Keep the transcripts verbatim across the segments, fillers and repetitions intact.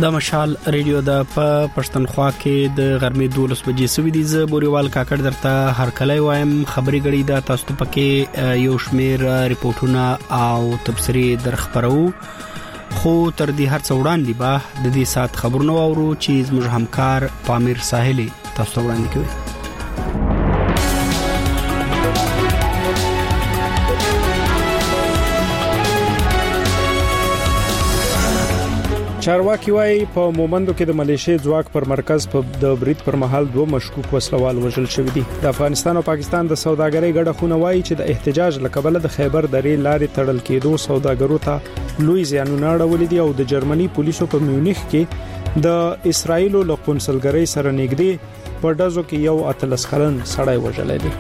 د مشال ریډیو د په پښتونخوا کې د غرمې دولس بجې سوي دي. زه بوريوال کاکړ درته هر کله وایم خبري غړي د تاسو ته پکې یو شمیر ریپورتونه او تبصري درخبرو، خو تر دې هر څه وړاندې به د دې سات خبرونه واورو چې زموږ همکار پامیر ساحلي تاسو ته وړاندې کوي. چارواکي وايي په مومندو کې د ملیشیا ځواک پر مرکز په د برید پر مهال دوه مشکوک وسلوال وژل شوی دي. د افغانستان او پاکستان د سوداګرۍ ګډه خونه وايي چې د احتجاج لکبل د خیبر درې لارې تړل کېدو سوداګرو ته لوی زیانونه اړولې دي او د جرمني پولیسو په میونخ کې د اسرایل له قونسلګرۍ سره نږدې په دزو کې یو اتلس کلن سړی وژل دی.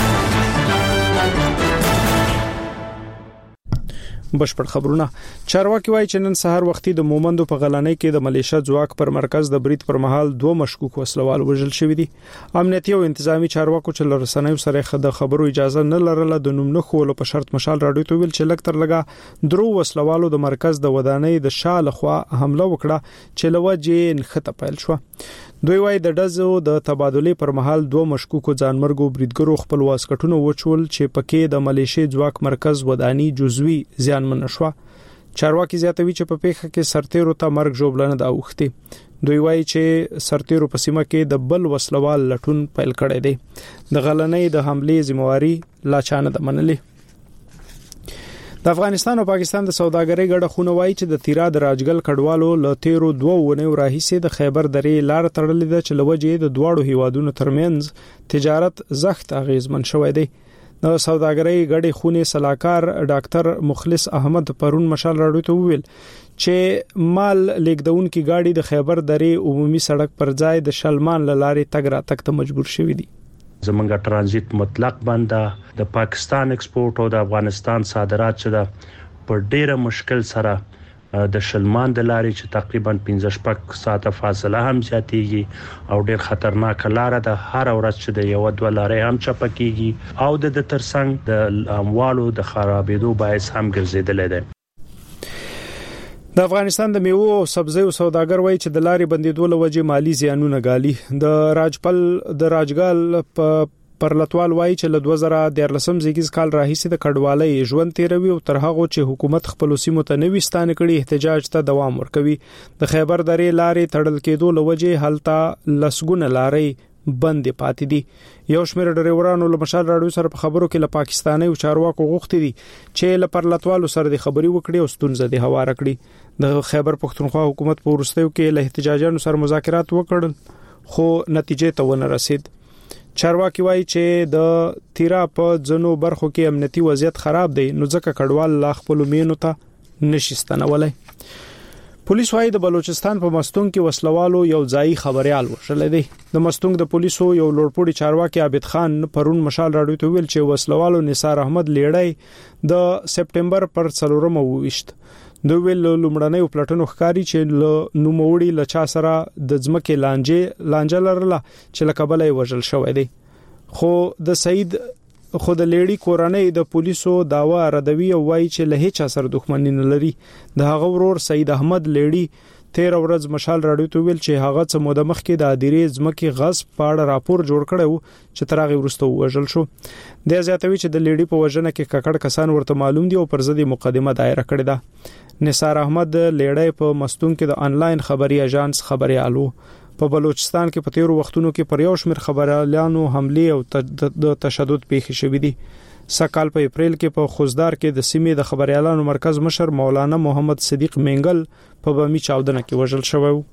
بشپړ خبرونه. چارواکي وايي چې نن سهار وختي د مومندو په غلانۍ کې د ملیشیا ځواک پر مرکز د برید پر مهال دوه مشکوک وسلوال وژل شوی دي. امنیتي او انتظامی چارواکو چې لرسنوي سره د خبرو اجازه نه لرله د نوم نه خولو په شرط مشال راډیو ته ویل چې لکتر لګا درو وسلوالو د مرکز د ودانۍ د شاله خوا حمله وکړه چې لوجه نخته پیل شو. دوی وايي د دزو د تبادلې پر مهال دوه مشکوکو ځانمرګو بریدګرو خپل واسکټونه وچول چې پکې د ملیشیا ځواک مرکز ودانی جزوی زیان منشوا. چارواکي زیاتوي چې په پیښه کې سرتیرو ته مرګ جوړلنه د اوخته. دوی وايي چې سرتیرو په سیمه کې د بل وسلوال لټون پیل کړی دی. د غلنۍ د حمله ذمہواری لا چانه د منلې. د افغانستان او پاکستان د سوداګرۍ ګډه خونه وايي چې د تیرا د راجګل کډوالو له تیرو دوه ونیو راهیسې د خیبر درې لار تړلې ده چې لوجه د دواړو هیوادونو ترمنځ تجارت زخت اغیزمن شوی دی. د سوداګرۍ ګډه خونه صلاحکار ډاکټر مخلص احمد پرون مشال راډیو ته ویل چې مال لیکدون کی گاډي د خیبر درې عمومي سړک پر ځای د شلمان لارې تګ را تک ته مجبور شوی دی. زمونږ ترانزیت مطلق بنده د پاکستان ایکسپورت او د افغانستان صادرات چې د په ډیره مشکل سره د شلمان د لارې چې تقریبا پنځه شپږ ساعته فاصله هم زیاتېږي او ډیر خطرناک لار ده. هر ورځ چې د یو دوه لارې هم چپکیږي او د ترڅنګ د اموالو د خرابېدو باعث هم ګرځیدل دي. د افغانستان د میوه او سبزیو سوداګر وایي چې د لارې بندیدو له وجې مالی زیانونه غالي. د راجپل د راجګال په پرلطوال وایي چې له دوه زره دیارلسم زیږیز کال راهیسې د کډوالۍ ژوند تیروي او تر هغه چې حکومت خپل سیمو ته نوي ستانه کړي احتجاج ته دوام ورکوي. د خیبر درې لارې تړل کېدو له وجې هلته لسګونه لارې بند پاتې دي. یو شمېر ډریورانو له مشال راډیو سره په خبرو کې له پاکستاني او چارواکو غوښتي دي چې له پرلطوالو سره د خبري وکړي او ستونزه دي هوار کړي. د خیبر پښتونخوا حکومت په ورستیو کې له احتجاجانو سره مذاکرات وکړل خو نتیجې ته ونه رسید. چارواکي وايي چې د تیرا په ځنو برخو کې امنیتي وضعیت خراب دی نو ځکه کډوال لا خپل مینو ته نشستنولای. پولیس وايي د بلوچستان په مستونګ کې وسلوالو یو ځای خبريال وشل دی. د مستونګ د پولیسو یو لوړپوړي چارواکي عابد خان پرون مشال راډیو ته ویل چې وسلوالو نثار احمد لیړی د سپټمبر پر څلورم وويشت. دوی ویل لومړنۍ پلټنو ښکاری چې نوموړي لچا سره د ځمکې لانجه لانجه لرله چې لکبلې وژل شوې دي. خو د سعید خود لیړی کورنۍ د پولیسو داوا ردوی او وایي چې له هیڅ سره دښمنی نه لري. د هغه ورور سعید احمد لیړی تیر ورځ مشال راډیو ته ویل چې هغه څه موده مخکې د اديرې ځمکې غصب پاړه راپور جوړ کړو چې ترغه ورسته وژل شو. د زیاتوي چې د لیړی په وژنه کې ککړ کسان ورته معلوم دي او پر ضد مقدمه دایره کړې ده. نثار احمد لیړی په مستون کې د انلاین خبري اژانس خبري الو په بلوچستان کې په تیرو وختونو کې پر یو شمېر خبريالانو حمله او د تشدد پیښې شوې دي. سکهال په اپریل کې په خوزدار کې د سیمې د خبريالانو مرکز مشر مولانا محمد صدیق منګل په بمی چاودنه کې وژل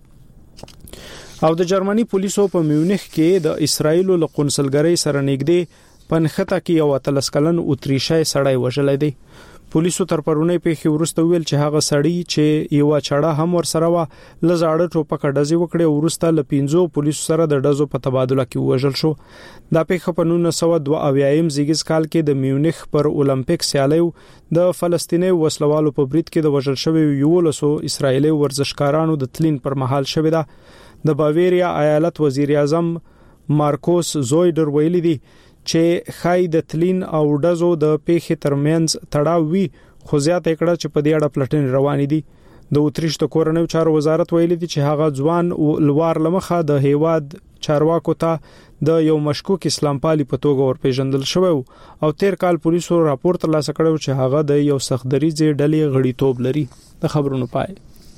شوی او د جرمني پولیسو په میونخ کې د اسرایل له قونسلګرۍ سره نږدې پنخته کې یو اتلس کلن اتریشي سړی وژل دی. پولیسو تر پرونی پیښې ورسته ویل چې هغه سړی چې یو چاړه هم ور سره و لزاړه ټوپک ډزې وکړي او ورسته ل پینځو پولیسو سره د ډزو په تبادله کې وژل شو. دا پیښه په نولس سوه دوه اویایم زیږیز کال کې د میونخ پر اولمپیک سیالیو د فلسطیني وسلوالو په برید کې د وژل شوی یو لسو اسرایلی ورزشکارانو د تلین پر مهال شوی ده. د باویریا ایالت وزیر اعظم مارکوس زویډر ویلي دی چې خای د تلین او ډزو د پیښې ترمنځ تړاو وی خو زیات کړه چې په دې اړه پلټنې روانې دي. د اتریش د کورنیو چارو وزارت ویلي دی چې هغه ځوان لوار لمخه د هیواد چارواکو ته د یو مشکوک اسلام پالي په توګه ورپېژندل شوی او تیر کال پولیسو راپور ترلاسه کړو چې هغه د یو سختدریځ ډلې غړیتوب لري. د خبرونو پای.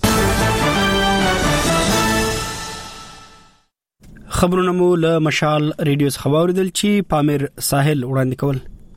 خبرونه مو له مشال ریډیو څخه واوریدل چې پامیر ساحل وړاندې کول.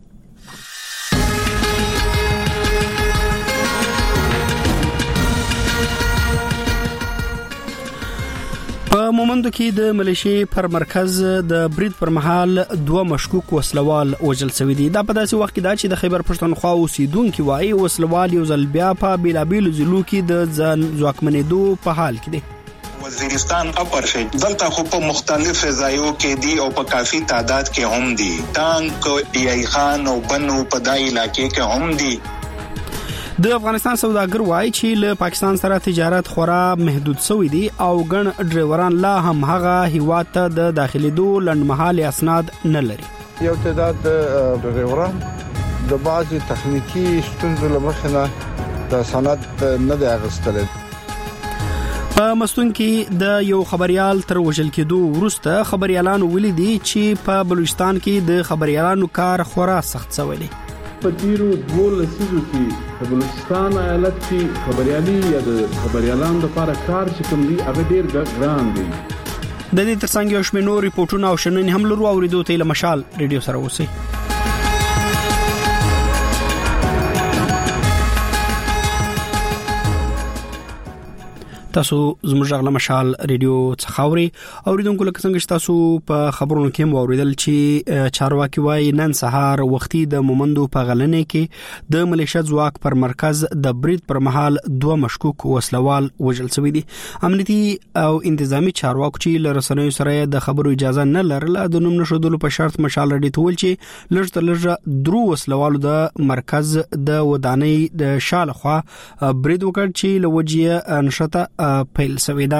په مومندو کې د ملیشي پر مرکز د برید پر مهال دوه مشکوک وسلوال وژل شوی دي. دا په داسې وخت کې دا چې د خیبر پښتونخوا اوسیدونکو وايي وسلوال یو ځل بیا په بیلابیل ضلعو کې د ځان ځواکمنېدو په حال کې دي. وزیرستان اپر شي دلته خو په مختلف ځایو کې دي او په کافي تعداد کې هم دي. ټانک ډي آی خان او بنو په دای علاقې کې هم دي. د افغانستان سوداګر وایي چې له پاکستان سره تجارت خورا محدود شوی دی او ګڼ ډرایوران لا هم هغه هیواد ته د داخليدو لنډمهالي اسناد نه لري. یو تعداد ډرایوران د بعضي تخنیکی ستونزو لمخې نه د سند نه دی اغوستل. په مستون کې د یو خبريال تر وژل کېدو وروسته خبريالانو ولیدي چې په بلوچستان کې د خبريالانو کار خورا سخت شوی دی. په تیرو دوه لسیزو کې په بلوچستان ایالت کې خبريالي یا د خبريالانو لپاره کار چې کوم دی هغه ډیر ګران دی. د دې ترڅنګ یو شمېر نور ریپورتونه او شننې هم لرو اوریدو ته له مشال ریډیو سره اوسئ. تاسو زموږ غلا مشال ریډیو څخه اوري اوریدونکو لکه څنګه چې تاسو په خبرونو کې مو اوریدل چې چارواکي وايي نن سهار وختي د مومندو په غلنې کې د ملیشیا ځواک پر مرکز د برید پر مهال دوه مشکوک وسلوال وژل شوی دي. امنیتي او انتظامی چارواکو چې لرسنوي سره د خبرو اجازه نه لرله د نوم نشودلو په شرط مشال ریډیو تول چې لږ تر لږه درو وسلوالو د مرکز د ودانۍ د شاله خوا برید وکړ چې لوجیه نشته پیل شوی دا.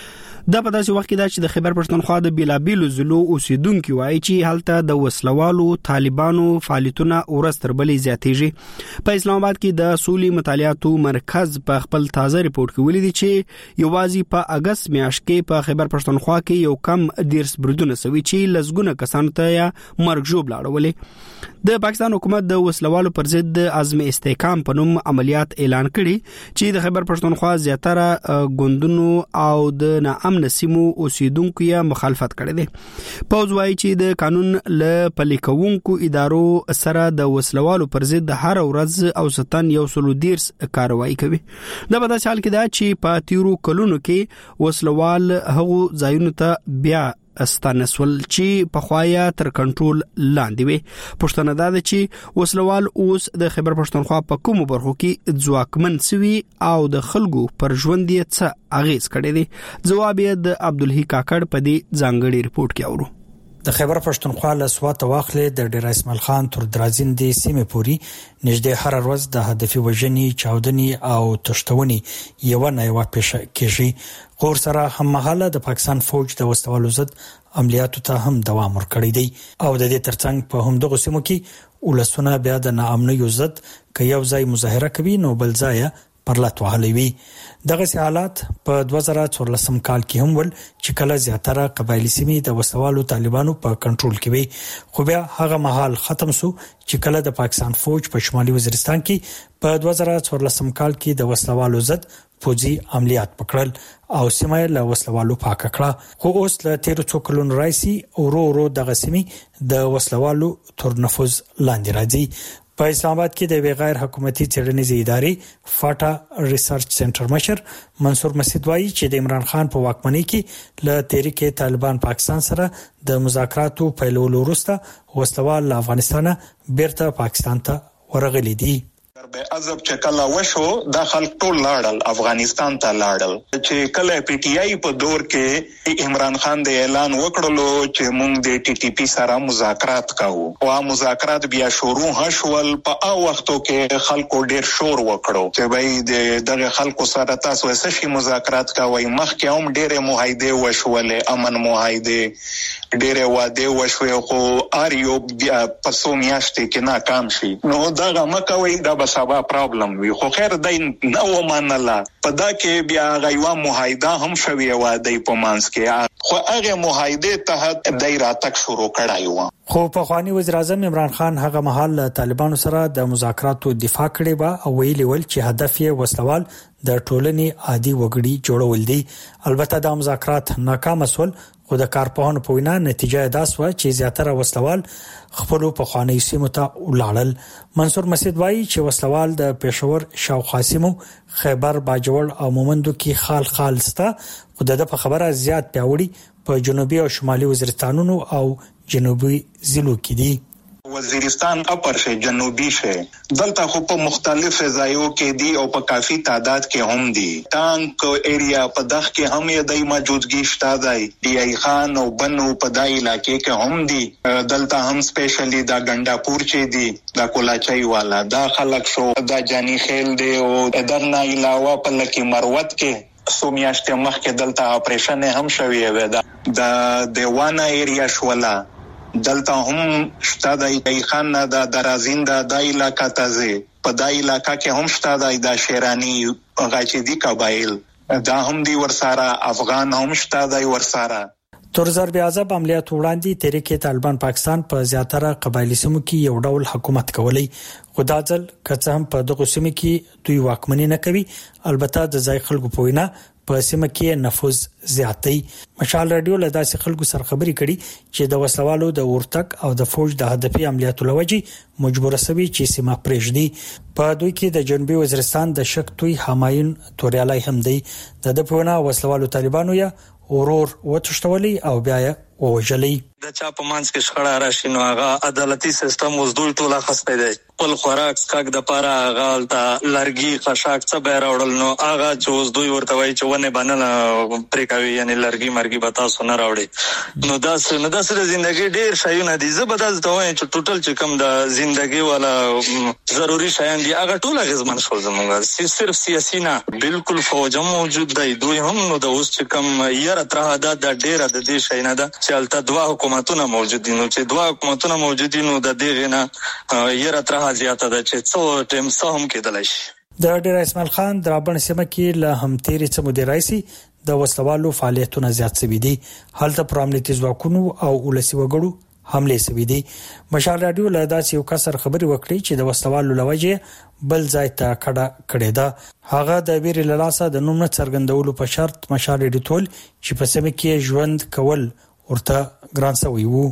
دا په داسې وخت کې دا چې د خیبر پښتونخوا د بیلابیلو ضلعو اوسیدونکو وایي چې هلته د وسلوالو طالبانو فعالیتونه ورځ تر بلې زیاتېږي. په اسلام آباد کې د سولې مطالعاتو مرکز په خپل تازه ریپورت کې ولیدي چې یوازې په اگست میاشت کې په خیبر پښتونخوا کې یو کم دیرس بریدونه شوي چې لسګونه کسانو ته یې مرګ ژوبله اړولې. د پاکستان حکومت د وسلوالو پر ضد د عزم استحکام په نوم عملیات اعلان کړي چې د خیبر پښتونخوا زیاتره ګوندونو او د ناامن سیمو اوسیدونکو یې مخالفت کړي دي. پوز وايي چې د قانون له پلي کوونکو ادارو سره د وسلوالو پر ضد هر ورځ او ستن یو سلو دیرس کاروایی کوي. دا په داسې حال کې ده چې په تیرو کلونو کې وسلوال هغو ځایونو ته بیا استانسول چې په خوایا تر کنټرول لاندې وي. پښتنه ده چې وسلوال اوس د خیبر پښتونخوا په کومو برخو کې ځواکمن سوي او د خلکو پر ژوند یې څه اغیز کړی دی. جواب یې د عبدالحی کاکړ په دې ځانګړي ریپورت کې اورو. د خیبر پښتونخوا له سواته واخلې د ډیر اسماعیل خان تر درازندې سیمې پوري نږدې هر ورځ د هدفي وژنې، چاودنې او تښتونې یو نه یو پیښه کیږي. خور سره هم مهاله د پاکستان فوج د وسوالو ضد عملیاتو ته هم دوام ورکړی دی او د دې ترڅنګ په هم دغه سیمو کې ولسونه بیا د ناامنیو ضد که یو ځای مظاهره کوي نو بل ځای پرلط وهلي وي. دغه حالات په دوه زره څوارلسم کال کې هم ول چې کله زیاتره قبایلی سیمې د وسوالو طالبانو په کنټرول کې وي، خو بیا هغه مهال ختم شو چې کله د پاکستان فوج په شمالي وزیرستان کې په دوه زره څوارلسم کال کې د وسوالو ضد فوجي عملیات پکړل او سیمه له وسلوالو پاک کړه. خو اوس له تیر څو کلونو راځي ورو ورو دغه سیمه د وسلوالو تر نفوذ لاندې راځي. په اسلام آباد کې د غیر حکومتي څېړنیزې ادارې فاټا ریسرچ سنټر مشر منصور مسعود وایي چې د عمران خان په واکمنۍ کې له تحریک طالبان پاکستان سره د مذاکراتو پیلولو وروسته وسلوال له افغانستان بیرته پاکستان ته ورغلي دي. به عذاب چې کله وشو د خلک ټول لاړل افغانستان ته لاړل چې کله پی ټی آی په دور کې عمران خان د اعلان وکړلو چې موږ د ټي ټي پی سره مذاکرات کوو او مذاکرات بیا شروع هشول. په هغه وختو کې خلکو ډیر شور وکړو چې وای د دغه خلکو سره تاسو څه شي مذاکرات کوي. مخکې هم ډیره معاهده وشولې، امن معاهده ډېر واده وشوي خو اریو پسو میاشتې کې ناکام شي نو دا مکوي دا به سبا پرابلم وي خو خیر دای نو منله په دا کې بیا غیوا معاهده هم شوی واده په مانس کې خو هغه معاهده تحت دایره تک شروع کړایو. خو په خواني وزیر اعظم عمران خان هغه مهال طالبانو سره د مذاکراتو دفاع کړې و او ویلي ول چې هدف یې وسوال د ټولنې عادي وګړي جوړول دي. البته د مذاکرات ناکام شول خو د کارپوهانو په وینا نتیجه دا سوه چې زیاتره وسوال خپل په خواني سیمو ته ولاړل. منصور مسعود وایي چې وسوال د پېښور شاوخوا سیمو خیبر باجوړ او مومندو کې خال خال ستا خو د په خبره زیات پیاوړي په جنوبي او شمالي وزیرستانونو او جنوبي ضلعو کې دي. وزیرستان اپر شه جنوبی شه دلته خو په مختلف ځایو کې دي او په کافي تعداد کې هم دي. ټانک ایریا په دغه کې هم یې د موجودګي شته دی. ډي ای خان او بنو په دای علاقې کې هم دي. دلته هم سپیشلی دا ګنداپور چې دي دا کولاچای والا دا خلک شو دا جانی خیل دی او درنه علاوه په لکه مروت کې سومیاشته مخکې دلته اپریشن هم شوی و دا د دیوانه ایریا شولا دلته هم شته د خان د درازینده د علاقې تازه په د علاقې کې هم شته د شیرانی غاچدي قبایل دا هم دی ورساره افغان هم شته د ورساره. تر ضرب عذاب عملیات وړاندې تحریک طالبان پاکستان په زیاتره قبایلی سیمو کې یو ډول حکومت کولی خو دا ځل که هم په دغه سیمو کې دوی واکمني نه کوي. البته د ځای خلکو په وینا په سیمه کې نفوذ زیاتې. مشال رادیو له داسې خلکو سره خبرې کړي چې د وسلوالو د ورتک او د فوج د هدفي عملیاتو لوجي مجبور سوي چې سیمه پرېږدي. په دوی کې د جنوبي وزیرستان د شکتوي همایون توریالای هم دی. د دپونه وسلوالو طالبانو یا اورور وتشتولي او بیا ووجلي. د چا په مانس کې شخړه راشي نو هغه عدالتي سیستم اوس دوی ټوله خسته دی. خپل خوراک سکاک د پاره هغه تا لرګي خشاک څه به راوړل نو هغه چې اوس دوی ورته وایي چې ونه باندې پرې کوي یعنی لرګي مرګي به تاسو نه راوړي نو دا نو دا سره ژوندۍ ډېر شایونه دي. زه به تاسو ته وایم چې ټوټل چې کوم د ژوندۍ والا ضروري شایان دي هغه ټول غزمن شول زموږ صرف سیاسي نه بالکل فوج موجود دی. دوی هم نو د اوس چې کوم یره تر دا د ډېر د دې شاینه ده چې البته دوا حکومتونه موجود دي نو چې دوا حکومتونه موجود دي نو د دې نه یره تر زیاته ده چې څو ټیم څه هم کېدلی شي. د ډیر اسماعیل خان درابن سیمه کې له هم تیری څه مدیر رئیسي د وسلوالو فعالیتونه زیات شوي دي. هلته پر امنیتي ځواکونو او ولسي وګړو حمله شوي دي. مشال رادیو له داسې یو کسر خبري وکړي چې د وسلوالو لوجه بل ځای ته کډه کړې ده. هغه د ویري لاسه د نوم څرګندولو په شرط مشال ډیټول چې په سیمه کې ژوند کول ورته ګران شوی وو.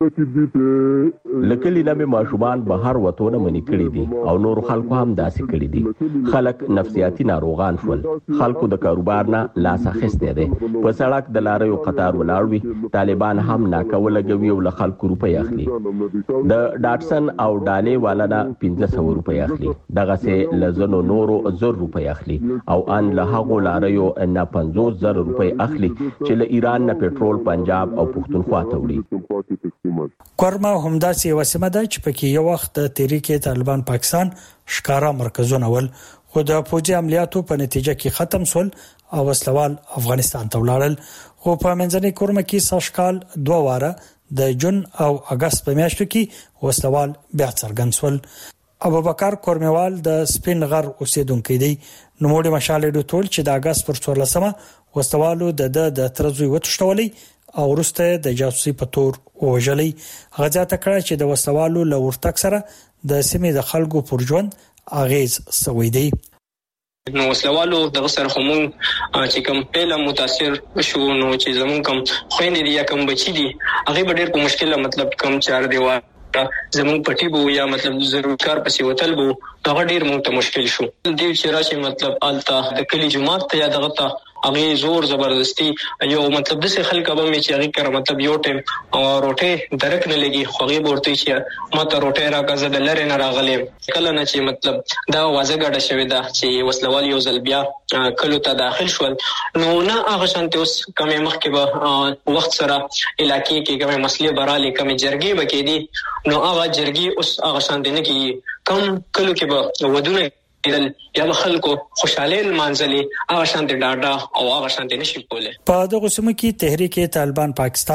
لکلی لمه ماشومان بهر وتونه منی کړی دي او نور خلکو هم داسې کړی دي. خلک نفسیاتی ناروغان شول. خلکو د کاروبار نه لاس اخیسته دي. په سړک د لاریو قطار ولاړوي. طالبان هم ناکول لګوي او له خلکو روپۍ اخلي. د ډاټسن او ډالې والا نه پنځه سوه روپۍ اخلي. دغه سه لزنو نورو زر روپۍ اخلي او ان له هغو لاریو نه پنځوس زر روپۍ اخلي چې له ایران نه پېټرول پنجاب او پښتونخوا ته وړي. کورما همداسې وسیمه ده چې پکې یو وخت د تحریک طالبان پاکستان ښکارا مرکزونه ول خو د فوجي عملیاتو په نتیجه کې ختم شول او وسلوال افغانستان ته ولاړل. خو په منځنۍ کورما کې ساشکال دوه واره د جون او اگست په میاشتو کې وسلوال بیا څرګند شول. ابوبکر کورمیوال د سپین غر اوسیدونکو دی. نوموړي مشال ډوټول چې د اگست پر څوارلسمه وسلوالو د د ترزوی وتشتولي او ورسته د جاسوسي په تور وژلې. غزا تکړه چې د وسوالو لورتک سره د سیمې د خلکو پر ژوند اغیز سوي دی. نو وسلوالو د غسر خمون چې کوم پیله متاثر شو نو چې زمون کوم خويندې دي یا کوم بچي دي هغه ډېر په مشکله مطلب کوم چار دیوار زمون پټي بو یا مطلب ضروري کار پسې وتل بو هغه ډېر مونږ ته مشکل شو. دی چې راشي مطلب الته د کلی جماعت ته یا دغه ته هغه زور زبردستی یو مطلب د څه خلک به مې چې هغه کړه مطلب یو ټیم او روټه درک نه لګي خو هغه ورته چې ماته روټه راکزه د لری نه راغلی کله نه چې مطلب دا وازه ګډه شوې ده چې وسلوال یو ځل بیا کلو ته داخل شول نو نه هغه شانته اوس کومه مخکې به وخت سره علاقې کې کومه مسلې براله کومه جرګې وکې دي نو هغه جرګې اوس هغه شانته نه کې کم کلو کې به ودونه یا خلکو خوشاله مانځلې هغه شانته ډاډا او هغه شانته نشي کوله. په دغه سیمه کې تحریک طالبان پاکستان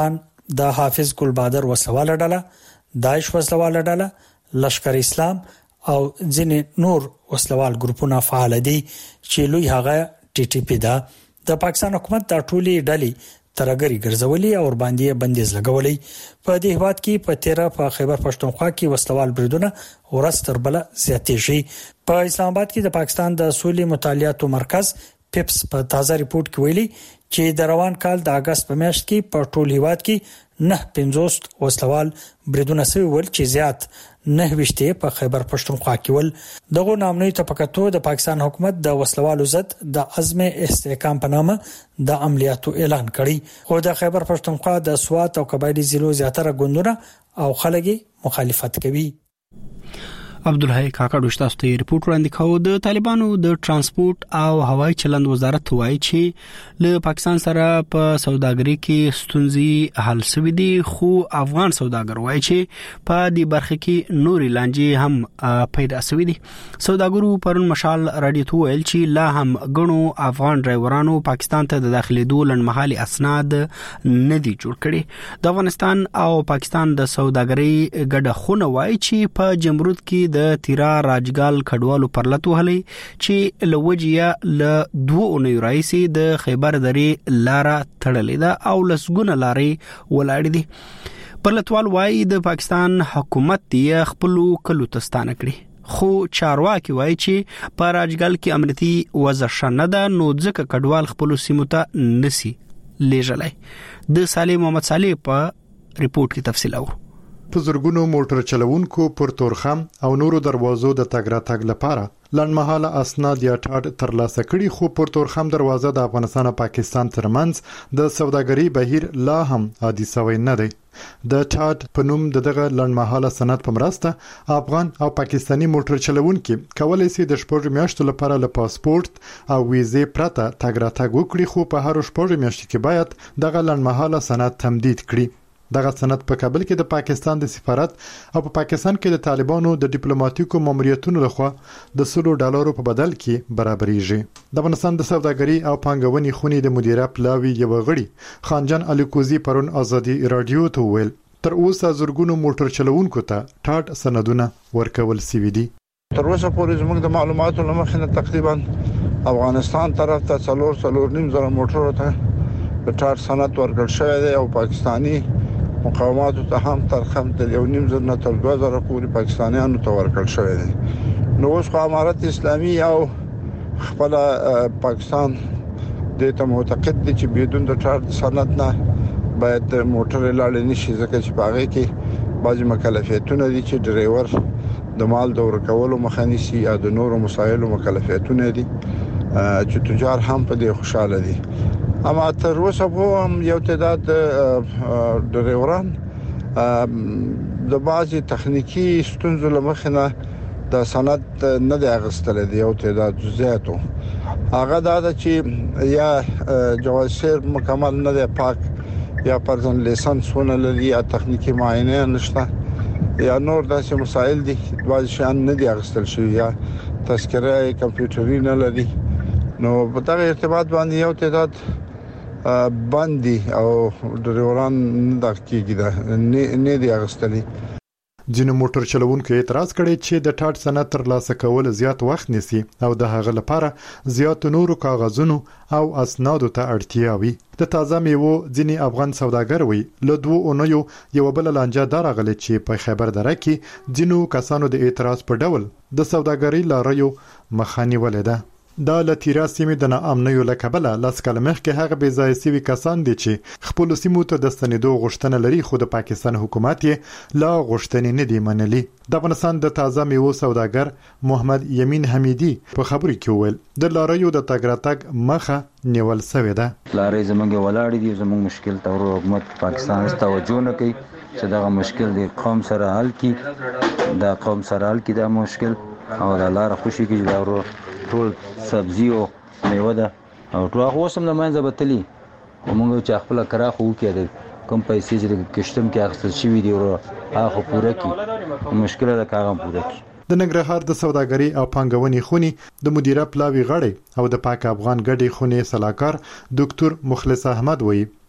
د حافظ ګل بادر وسواله ډله، داعش وسواله ډله، لشکر اسلام او ځینې نور وسلوال ګروپونه فعال دي چې لوی هغه ټي ټي پی دا د پاکستان حکومت د ټولي ډلې ترګری ګرځولي او باندې بندیز لګولي. په دې هواد کې په تیرا په خیبر پښتونخوا کې وسلوال بریدونه ورستر بل زیاتېږي. په اسلام آباد کې د پاکستان د سولې مطالعاتو مرکز پیپس په تازه ریپورت کې ویلي چې د روان کال د اگست په میاشت کې په ټول هیواد کې نه پنځوس وسلوال بریدونه سوي ول چې زیات نه وشته په خیبر پښتونخوا کې ول. دغه نامنوي تفکتو د پاکستان حکومت د وسلوالو ضد د عزم استحکام په نامه د عملیاتو اعلان کړی، خو د خیبر پښتونخوا د سوات او قبایلی ضلعو زیاتره ګوندونه او خلک مخالفت کوي. عبدالحی کاکړ تاسو ته ریپورت وړاندې کاوه. د طالبانو د ترانسپورت او هوایي چلند وزارت وایي چې له پاکستان سره په سوداګرۍ کې ستونزې حل شوې دي، خو افغان سوداګر وایي چې په دې برخه کې نوري لانجې هم پیدا شوې دي. سوداګرو پرون مشال رادیو ته ویل چې لا هم غنو افغان ډرایورانو پاکستان ته د داخليدو لنډمحالي اسناد نه دي جوړ کړي. د افغانستان او پاکستان د سوداګرۍ ګډه خونه وایي چې په جمرود کې د تیرا راجګال کډوالو پرلتو هلي چې لوجیا ل دوه اونۍ رئیسي د خیبر درې لارا تړلې ده او لسګونه لارې ولاړې دي. پرلتوال وایي د پاکستان حکومت دی خپل کلو تستانه کړی، خو چارواکي وایي چې په راجګال کې امنیتي وضع شنه ده، نو ځکه کډوال خپل سیمو ته نسی لیږلای. د صالح محمد صالح په ریپورت کې تفصیل اورو. په زرګونو موټر چلوونکو پر تورخم او نورو دروازو د تګ راتګ لپاره لنډمحاله اسناد یا ټاډ ترلاسه کړي، خو پر تورخم دروازه د افغانستان او پاکستان ترمنځ د سوداګرۍ بهیر لا هم عادي سوی نه دی. د ټاډ په نوم دغه لنډمحاله سند په مرسته افغان او پاکستانی موټر چلوونکي کولای شي د شپږ میاشتو لپاره له پاسپورت او ویزې پرته تګ راتګ وکړي، خو په هر شپږ میاشتو کې باید دغه لنډمحاله سند تمدید کړي. دغه سند په کابل کې د پاکستان د سفارت او په پاکستان کې د طالبانو د ډیپلوماټیکو ماموریتونو لخوا د سلو ډالرو په بدل کې برابرېږي. د افغانستان د سوداګرۍ او پانګونې خونې د مدیره پلاوی یو غړي خانجان علي کوزي پرون ازادي رادیو ته ویل تر اوسه زرګونو موټر چلوونکو ته ټاټ سندونه ورکول شوي دي. تر اوسه پورې زموږ د معلوماتو لمخې تقریبا افغانستان طرف ته څلور څلور نیم زره موټرو ته د ټاټ سند ورکړل شوی دی او پاکستانی مقاماتو ته هم تر خم تر یو نیم زره نه تر دوه زره پورې پاکستانیانو ته ورکړل شوی دی. نو اوس خو امارت اسلامي او خپل پاکستان د ته معتقد دي چې بدون د ټاټ سند نه باید موټر لاړ نشي، ځکه چې په هغه کې بعضی مکلفیتونه دي چې ډرایور د مال د ورکولو مخنیسي یا د نورو مسایلو مکلفیتونه دي چې تجار هم په دې خوشاله دي. اما تر اوسه هم یو تعداد ډرایوران د بعضي تخنیکی ستونزو لمخې نه د سند نه دی اغستل دي، یو تعداد زیاتو هغه دا چې یا جواز سیر مکمل نه دی پاک، یا پرځن لیسنس ونه لري، یا تخنیکی معاینه نشته، یا نور داسې مسائل دي بعض شیان نه دی اغستل شوی، یا تذکره کمپیوټري نه لري. نو په دغه ارتباط باندې یو تعداد باندې او ډرایوران د کېږي نه دی اغستلی. ځینو موټر چلوونکو اعتراض کړی چې د ټاټ سند ترلاسه کول زیات وخت نیسي او د هغه لپاره زیات نورو کاغذونو او اسنادو ته اړتیا وي. د تازه میوو ځینې افغان سوداګر وي له دوه اونیو یو بل لانجه درغله چې په خیبر دره کې ځینو کسانو د اعتراض په ډول د سوداګرۍ لاریو مخاني ولیده. دا لتیرا سیمه د ناامنیو لکبله لاس کلمخ کې هغه بې ځای سوي کسان دي چې خپل سیمو ته د ستنېدو غوښتنه لري، خو د پاکستان حکومت یې لا غوښتنې نه دی منلي. د افغانستان د تازه میوو سوداګر محمد یمین حمیدی په خبرو کې وویل د لاریو د تګ راتګ مخه نیول شوې ده. لارې زمونږ ولاړې دي، زمونږ مشکل ته حکومت پاکستان توجه نه کوي چې دا مشکل د قوم سره حل کړي، دا قوم سره حل کړي دا مشکل او د لار خوشي کې دا ورو ټول سبزی او میوه ده او ټول هغه وسم نه منځه بتلی ومونږ چې خپل کرا خو کېده کوم پیسې چې کشتم کې اخیستل شوی دی او هغه پوره کی مشکل ده کاغم پوره کی. د ننګرهار د سوداګرۍ او پانګونې خونې د مدیره پلاوی غړی او د پاک افغان ګډي خونې صلاحکار ډاکټر مخلص احمد وایي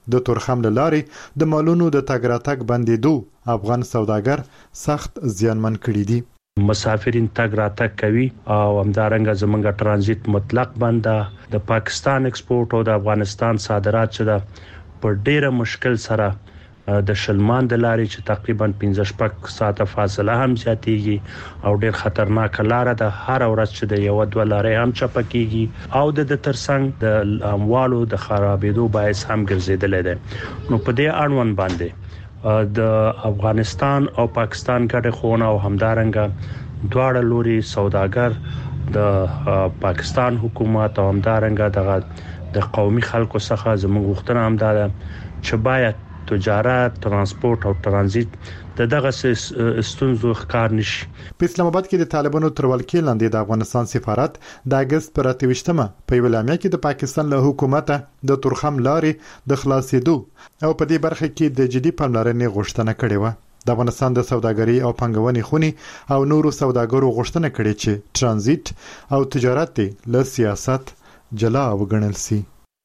د تورخم لارې د مالونو د تګ راتګ بندیدو افغان سوداګر سخت زیانمن کړي دي. مسافرین تګ راتګ کوي او همدارنګه زمونږ ترانزیت مطلق بند ده. د پاکستان ایکسپورت او د افغانستان صادرات چې ده په ډیره مشکل سره د شلمان د لارې چې تقریبا پنځه شپږ ساعته فاصله هم زیاتېږي او ډیر خطرناک لار ده. هر ورځ چې د یو دوه لارې هم چپکیږي او د ترڅنګ د اموالو د خرابېدو باعث هم ګرځیدل دي. نو په دې اړوند باندې د افغانستان او پاکستان ګډه خونه او همدارنګه دواړه لوري سوداګر د پاکستان حکومت او همدارنګه د قومي خلکو څخه زموږ غوښتنه هم ده چې باید تجارت، ترانسپورت او ترانزیت د دغه ستونزو ښکار نشي. په اسلام آباد کې د طالبانو تر ولکې لاندې د افغانستان سفارت د اگست پر اتویشتمه په ویلامیا کې د پاکستان له حکومت د تورخم لارې د خلاصېدو او په دې برخه کې د جدي پاملرنې غوښتنه کړې و. د افغانستان د سوداګرۍ او پنګونې خونی او نورو سوداګرو غوښتنه کړې چې ترانزیت او تجارت له سیاست جلا وګڼل شي.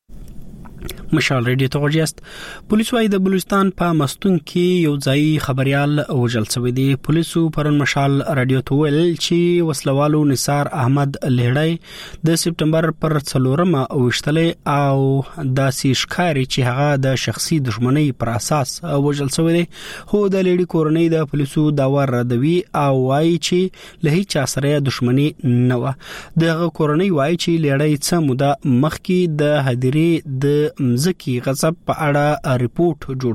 مشال ریډیو ته غوښیاست. پولیس وايي د بلوچستان په مستون کې یو ځای خبريال وژل شوی دی. پولیسو پرون مشال رادیو ته ویل چې وسلوالو نثار احمد لهړی د سپټمبر پر څلورمه وشتلې او د سیشکاري چې هغه د شخصي دښمنۍ پر اساس وژل شوی دی. خو د لهړی کورنۍ د پولیسو داوا ردوي او وايي چې له هیڅ سره دښمنۍ نه و. دغه کورنۍ وايي چې لهړی څه موده مخکې د هدیرې د ځکه غصب په اړه ریپورت جوړ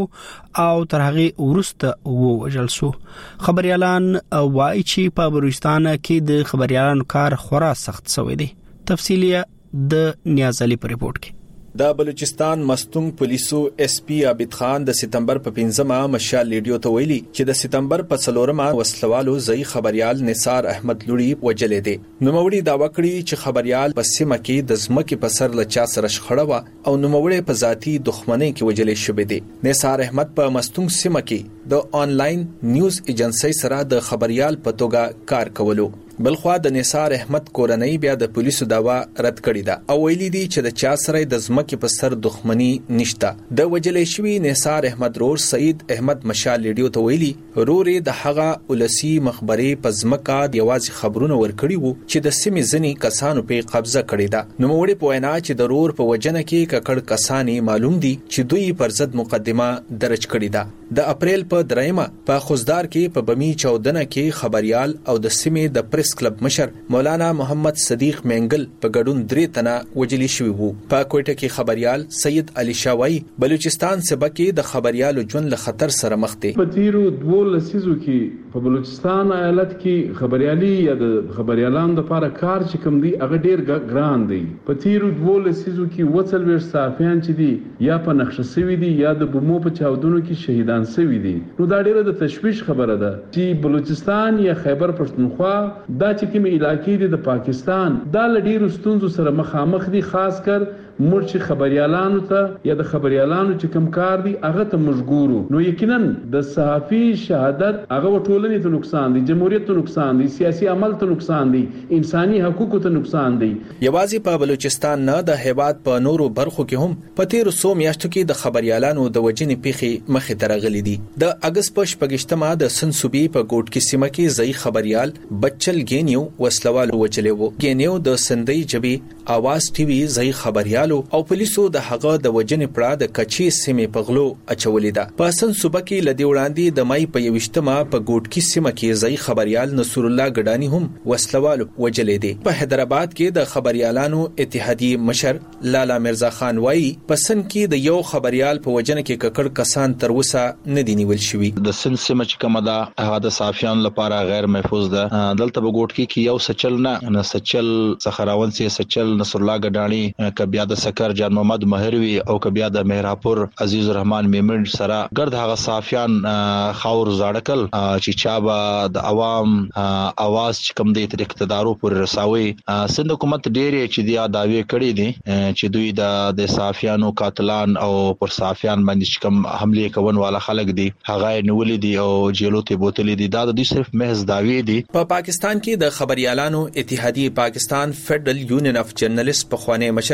کړو او تر هغه ورسته ووجل شو. خبريالان وايي چې په بلوچستان کې د خبريالانو کار خورا سخت شوی دی. تفصیلیه د نیاز علي په ریپورت کې. د بلوچستان مستونګ پولیسو اس پی عابد خان د سپتمبر په پنځمه مشال ریډیو ته ویلي چې د سپتمبر په څلورمه وسلوالو ځای خبريال نثار احمد لوري وجلې دي. نوموړي داوا کړی چې خبريال په سیمه کې د ځمکې په سر له چا سره شخړه و او نوموړي په ذاتی دښمنۍ کې وجلې شوې دي. نثار احمد په مستونګ سیمه کې د آنلاین نیوز ایجنسی سره د خبريال په توګه کار کولو. بلخوا د نثار احمد کورنۍ بیا د پولیسو داوا رد کړی ده او ویلي دي چې د چا سره د ځمکې په سر دښمنی نشته. د وجلې شوی نثار احمد رور سعید احمد مشال ریډیو ته ویلي رورې د هغه ولسی مخبري په ځمکه د یوازې خبرونه ورکړي وو چې د سیمې ځنی کسانو په قبضه کړی ده. نو موږ په وینا چې د رور په وجنه کې ککړ کسانی معلوم دي چې دوی پر ضد مقدمه درج کړی ده. د اپریل په دریمه په خوزدار کې په بمی چودنه کې خبريال او د سیمې د پریس کلب مشر مولانا محمد صدیق مینګل په ګډون درې تنه وجلی شوی وو. په کوټه کې خبريال سید علي شاوی بلوچستان صوبه کې د خبريالو ژوند له خطر سره مخ دي. په تیرو دوه لسیزو کې په بلوچستان ایالت کې خبريالي یا د خبريالانو لپاره کار چې کوم دی هغه ډیر ګران دی. په تیرو دوه لسیزو کې وڅل ور صحافیان چې دي یا په نقشه سوي دي یا د بمو په چاودنو کې شهیدان سوي دي. نو دا ډیره د تشویش خبره ده چې بلوچستان یا خیبر پښتونخوا دا چې کوم علاقې دي د پاکستان دا لډیر ستونزو سره مخامخ دي. خاص کر موږ چې خبريالانو ته یا د خبريالانو چې کوم کار دي هغه ته مشغورو. نو یقینا د صحافي شهادت هغه ټولنې ته نقصان دي، جمهوریت ته نقصان دي، سیاسي عمل ته نقصان دي، انساني حقوقو ته نقصان دي. یوازې په بلوچستان نه د هیواد په نورو برخو کې هم په تیر سو میاشتو کې د خبريالانو د وجنې پیخي مخې ته راغلي دي. د اگست په شپږشتمه د سنسوبي په ګوټ کې سیمه کې ځای خبريال بچل ګینیو وسلوال وچلې وو. ګینیو د سندۍ جبي आवाज ټي وي ځای خبريال او پولیسو د هغه د وجنې پړه د کچي سیمې په غلو اچولې ده. په سنسوبه کې لدی وړاندې د مای په یوشتمه په ګوټ کې سیمه کې ځای خبريال نصر الله ګډانی هم وسلوال وجلې دي. په حیدرآباد کې د خبريالانو اتحادیه مشر لالا مرزا خان وایي په سن کې د یو خبريال په وجنه کې ککړ کسان تر وسه نه دی نیول شوی. د سن سیمه چې کومه ده هغه د صحافیانو لپاره غیر محفوظ ده. دلته په ګوټ کې یو سچل نه نه سچل سخراون سي سچل نصر الله ګډانی کبیا د سکر جان محمد مهروي او کبیا د مهراپور عزیز الرحمن میمن سره ګرد هغه صحافیان خاور زاړکل چې چا به د عوام आवाज چې کوم د اقتدارو پر رساوي. سند حکومت ډېر چې دی داوی کړی دي چې دوی د د صحافیانو قاتلان او پر صحافیان باندې کوم حمله کوون والا خلک دي هغه نیولې دي او جیلو ته بوتلې دي. دا د دوی صرف محض داوی دي. په پاکستان کې د خبريالانو اتحادیه پاکستان فدرل یونین اف جرنالست په خوانه مشر شهزاد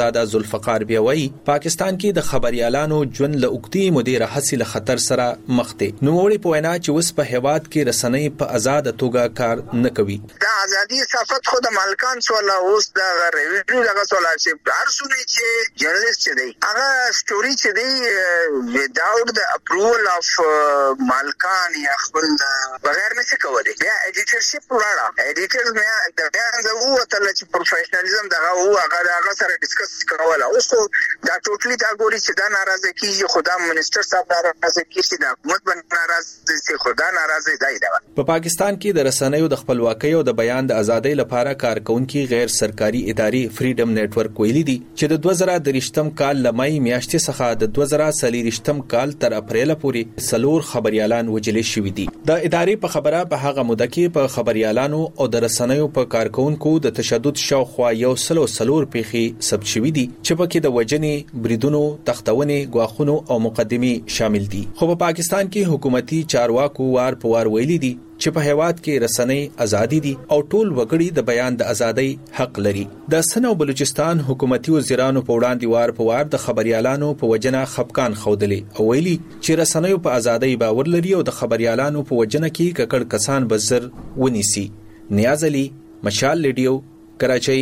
شهزاده ذوالفقار بیاوي پاکستان کې د خبريالانو ژوند له اوږدې مودې راهسي له خطر سره مخ دي. نو وړي په وینا چې اوس په هیواد کې رسنۍ په آزاد توګه کار نه کوي. دا ازادي صفت خود مالکان سواله اوس دا ریویو دغه سواله چې هر څونه چې جرنالست چې دی هغه سټوري چې دی without the approval of uh, مالکان یا خپل بغیر نشي کولای. بیا ایډیټرشپ ولاړه ایډیټر مې د بیان د وو تل چې پروفیشنالیزم دغه وو هغه هغه سره ډیسکس کوله. اوس دا ټوټلی دا ګوري چې دا ناراضه کیږي خدا منسٹر صاحب ناراضه کیږي دا حکومت باندې ناراضه شي خدا ناراضه دی. دا په پاکستان کې د رسنیو د خپلواکۍ او د بیان د ازادۍ لپاره کارکونکو غیر سرکاري ادارې فریډم نېټورک ویلي دي چې د دوه زره درشتم کال لمای میاشتې څخه د دوه زره څلورشتم کال تر اپریل پورې سلور خبريالان وجلې شوې دي. د ادارې په خبره په هغه موده کې په خبريالانو او د رسنیو په کارکونکو د تشدد شاوخوا یو سلو سلور پیخي ثبت شوې دي چې پکې د وجنې بریدونو تختونې غواخونو او مقدمي شامل دي. خو په پاکستان کې حکومتي چارواکو وار په وار ویلي دي چې په هیواد کې رسنۍ ازادي دي او ټول وګړي د بیان د ازادۍ حق لري. د سن او بلوچستان حکومتي وزیرانو په وړاندې وار په وار د خبريالانو په وجنه خپکان خودلې او ویلي چې رسنۍ په ازادۍ باور لري او د خبريالانو په وجنه کې ککړ کسان بزر ونیسي. نیاز علي، مشال ریډیو، کراچۍ.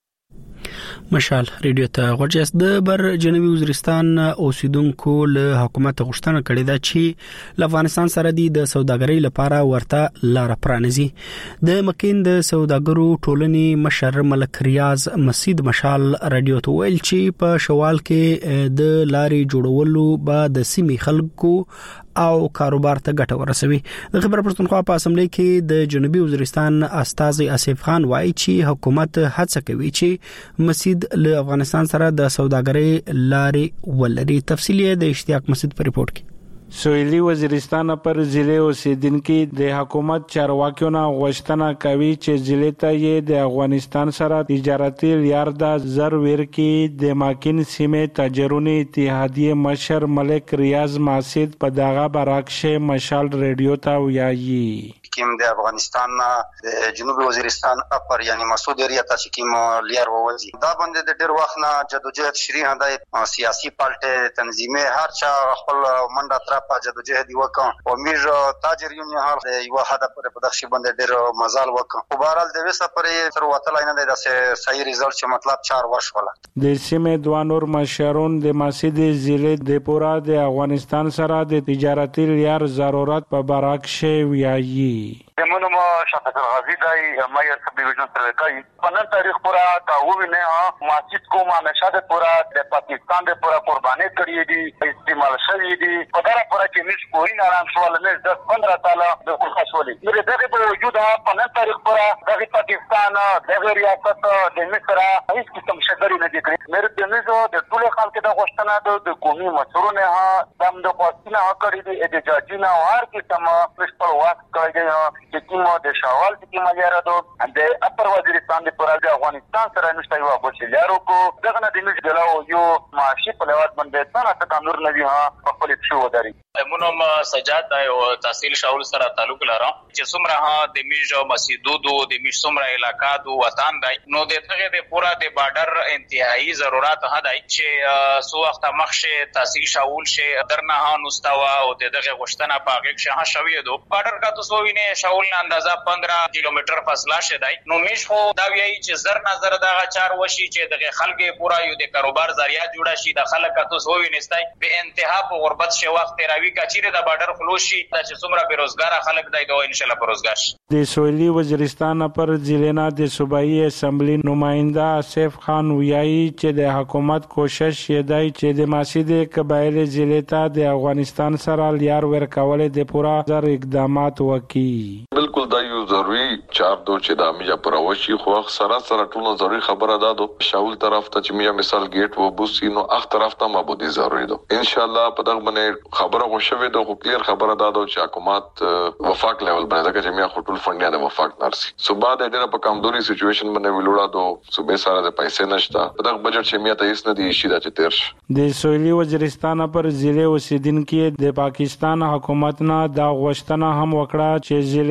مشال ریډیو ته غوړجس د بر جنوبي وزیرستان اوسیدونکو له حکومت غوښتنه کړې ده چې له افغانستان سره د سوداګرۍ لپاره ورته لار پرانیزي. د مکین د سوداګرو ټولنې مشر ملک ریاض مسید مشال ریډیو ته ویل چې په شوال کې د لارې جوړولو به د سیمې خلکو او کاروبار ته ګټه ورسوي. د خبر پښتونخوا په اسمبلی کې د جنوبي وزیرستان استاذ اسف خان وایي چې حکومت هڅه کوي چې مسید له افغانستان سره د سوداګرۍ لارې ولري. تفصیلی د اشتیاق مسید په ریپورت کې. سویلی وزیرستان پر ضلع اوسیدونکو د حکومت چارواکیو نه غوښتنه کوي چې ضلع ته یې د افغانستان سره تجارتي لیار د زر ور کې د ماکین سیمه تاجرونو اتحادیه مشر ملک ریاض مسید په دغه برعکس مشال ریډیو ته وایي کیم د افغانستان د جنوبي وزیرستان اپر یعنی مسعود ایریا ته چې کیم لیار ووزي دا باندې د ډیر وخت نه جدوجہد شری هدايت سیاسي پالټه تنظیمه هر چا خپل منډه تر په جدوجہد وکړ او میږ تاجر یونین هر یو هدف پر په دغه باندې ډیر مزال وکړ په بهرال د وسه پرې تر وته لاینه د صحیح ریزلټ چې مطلب چار وشوله. د سیمه دوه نور مشرون د مسجد ضلع د پورا د افغانستان سره د تجارتي لیار ضرورت په برعکس ویایي. زمونږ شفاعت الغازی دای مې سب ډیویژن سره کوي په نن تاریخ پورا تا وینه مسجد کوم نشاده پورا د پاکستان د پورا قرباني کړی دي استعمال شوی دي په دغه پورا کې نش کوی نه رام سوال نه د پندرہ تعالی د خوشالي مې دغه په وجود په نن تاریخ پورا د پاکستان د ریاست د مصر هیڅ قسم شګری نه دي کړی. مې د مزو د ټول خلک د غوښتنه د قومي مسورونه ها دم د پاکستان کړی دي احتجاجونه او هر قسم پرسپل واک کړی چې کومه د شوال د کومه لاره ده د اپر وزیرستان د پورا د افغانستان سره نشته یو ابو لارو کو دغه نه د مش دلاو یو معاشي په لواد باندې څنګه تکامل نه وی ها په خپل شو وداري. مونږ سجاد او تحصیل شاول سره تعلق لرم چې څومره ها د میج مسجدو د میج څومره علاقہ دو وطن دی نو دغه د پورا د بارډر انتهایی ضرورت هداي چې سو وخت مخشه تحصیل شاول شه درنه ها نوستوا او دغه غشتنه پاګه شه شوی دو بارډر کا تو سوینه شاول نه اندازه پندرہ کیلومتر فاصله شته نو میش خو دا ویي چې زر نظر دغه چار وشي چې دغه خلګي پورا یو د کاروبار ذریعہ جوړه شي د خلک تو سوینستای به انتها په غربت شه وخت راوي کچیره د بارډر خلوشي چې څومره بیروزګار خلک دای دوه ان شاء الله بیروزګار شي. د سویلی وزیرستان پر ضلع د صوبایي اسمبلی نماینده اسف خان ویایي چې د حکومت کوشش یدای چې د مسجد قبایل ضلع ته د افغانستان سره لیار ورکول د پورا زر اقدامات وکي. بالکل دا یو ضروری چار دو چې د امیا پروشي خو سره سره ټول ضروری خبره ده د شاول طرف ته چې میا مثال گیټ و بوسی نو اخ طرف ته مابودي ضروری ده ان شاء الله په دغه باندې خبره شوی د خو کلیر خبره ده چې حکومت وفاق لیول باندې دا چې میا خټول فنډیا د وفاق نرسي صوبا د ډیره په کمزوري سچويشن باندې ویلوړه دو صوبې سره د پیسې نشته په دغه بجټ چې میا ته هیڅ نه دی شي دا چې تیر شي. د سویلی وزیرستان پر ضلع اوسیدونکو د پاکستان حکومت نه دا غوښتنه هم وکړه چې ضلع ته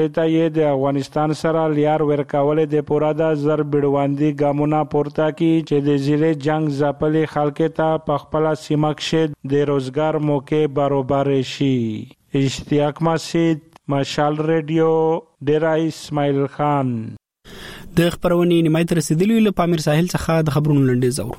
چې د افغانستان سره لیار ورکول د پورا د زر بډواندي ګامونه پورته کی چې د زیره جنگ ځپلې خلک ته په خپل سیمه کې د روزګار موقع برابر شي. اشتیاق مسجد، مشال ریډیو، ډیرا اسماعیل خان. د خبرونې نیمایت رسیدلی له پامیر ساحل څخه د خبرونو لنډیز اورو.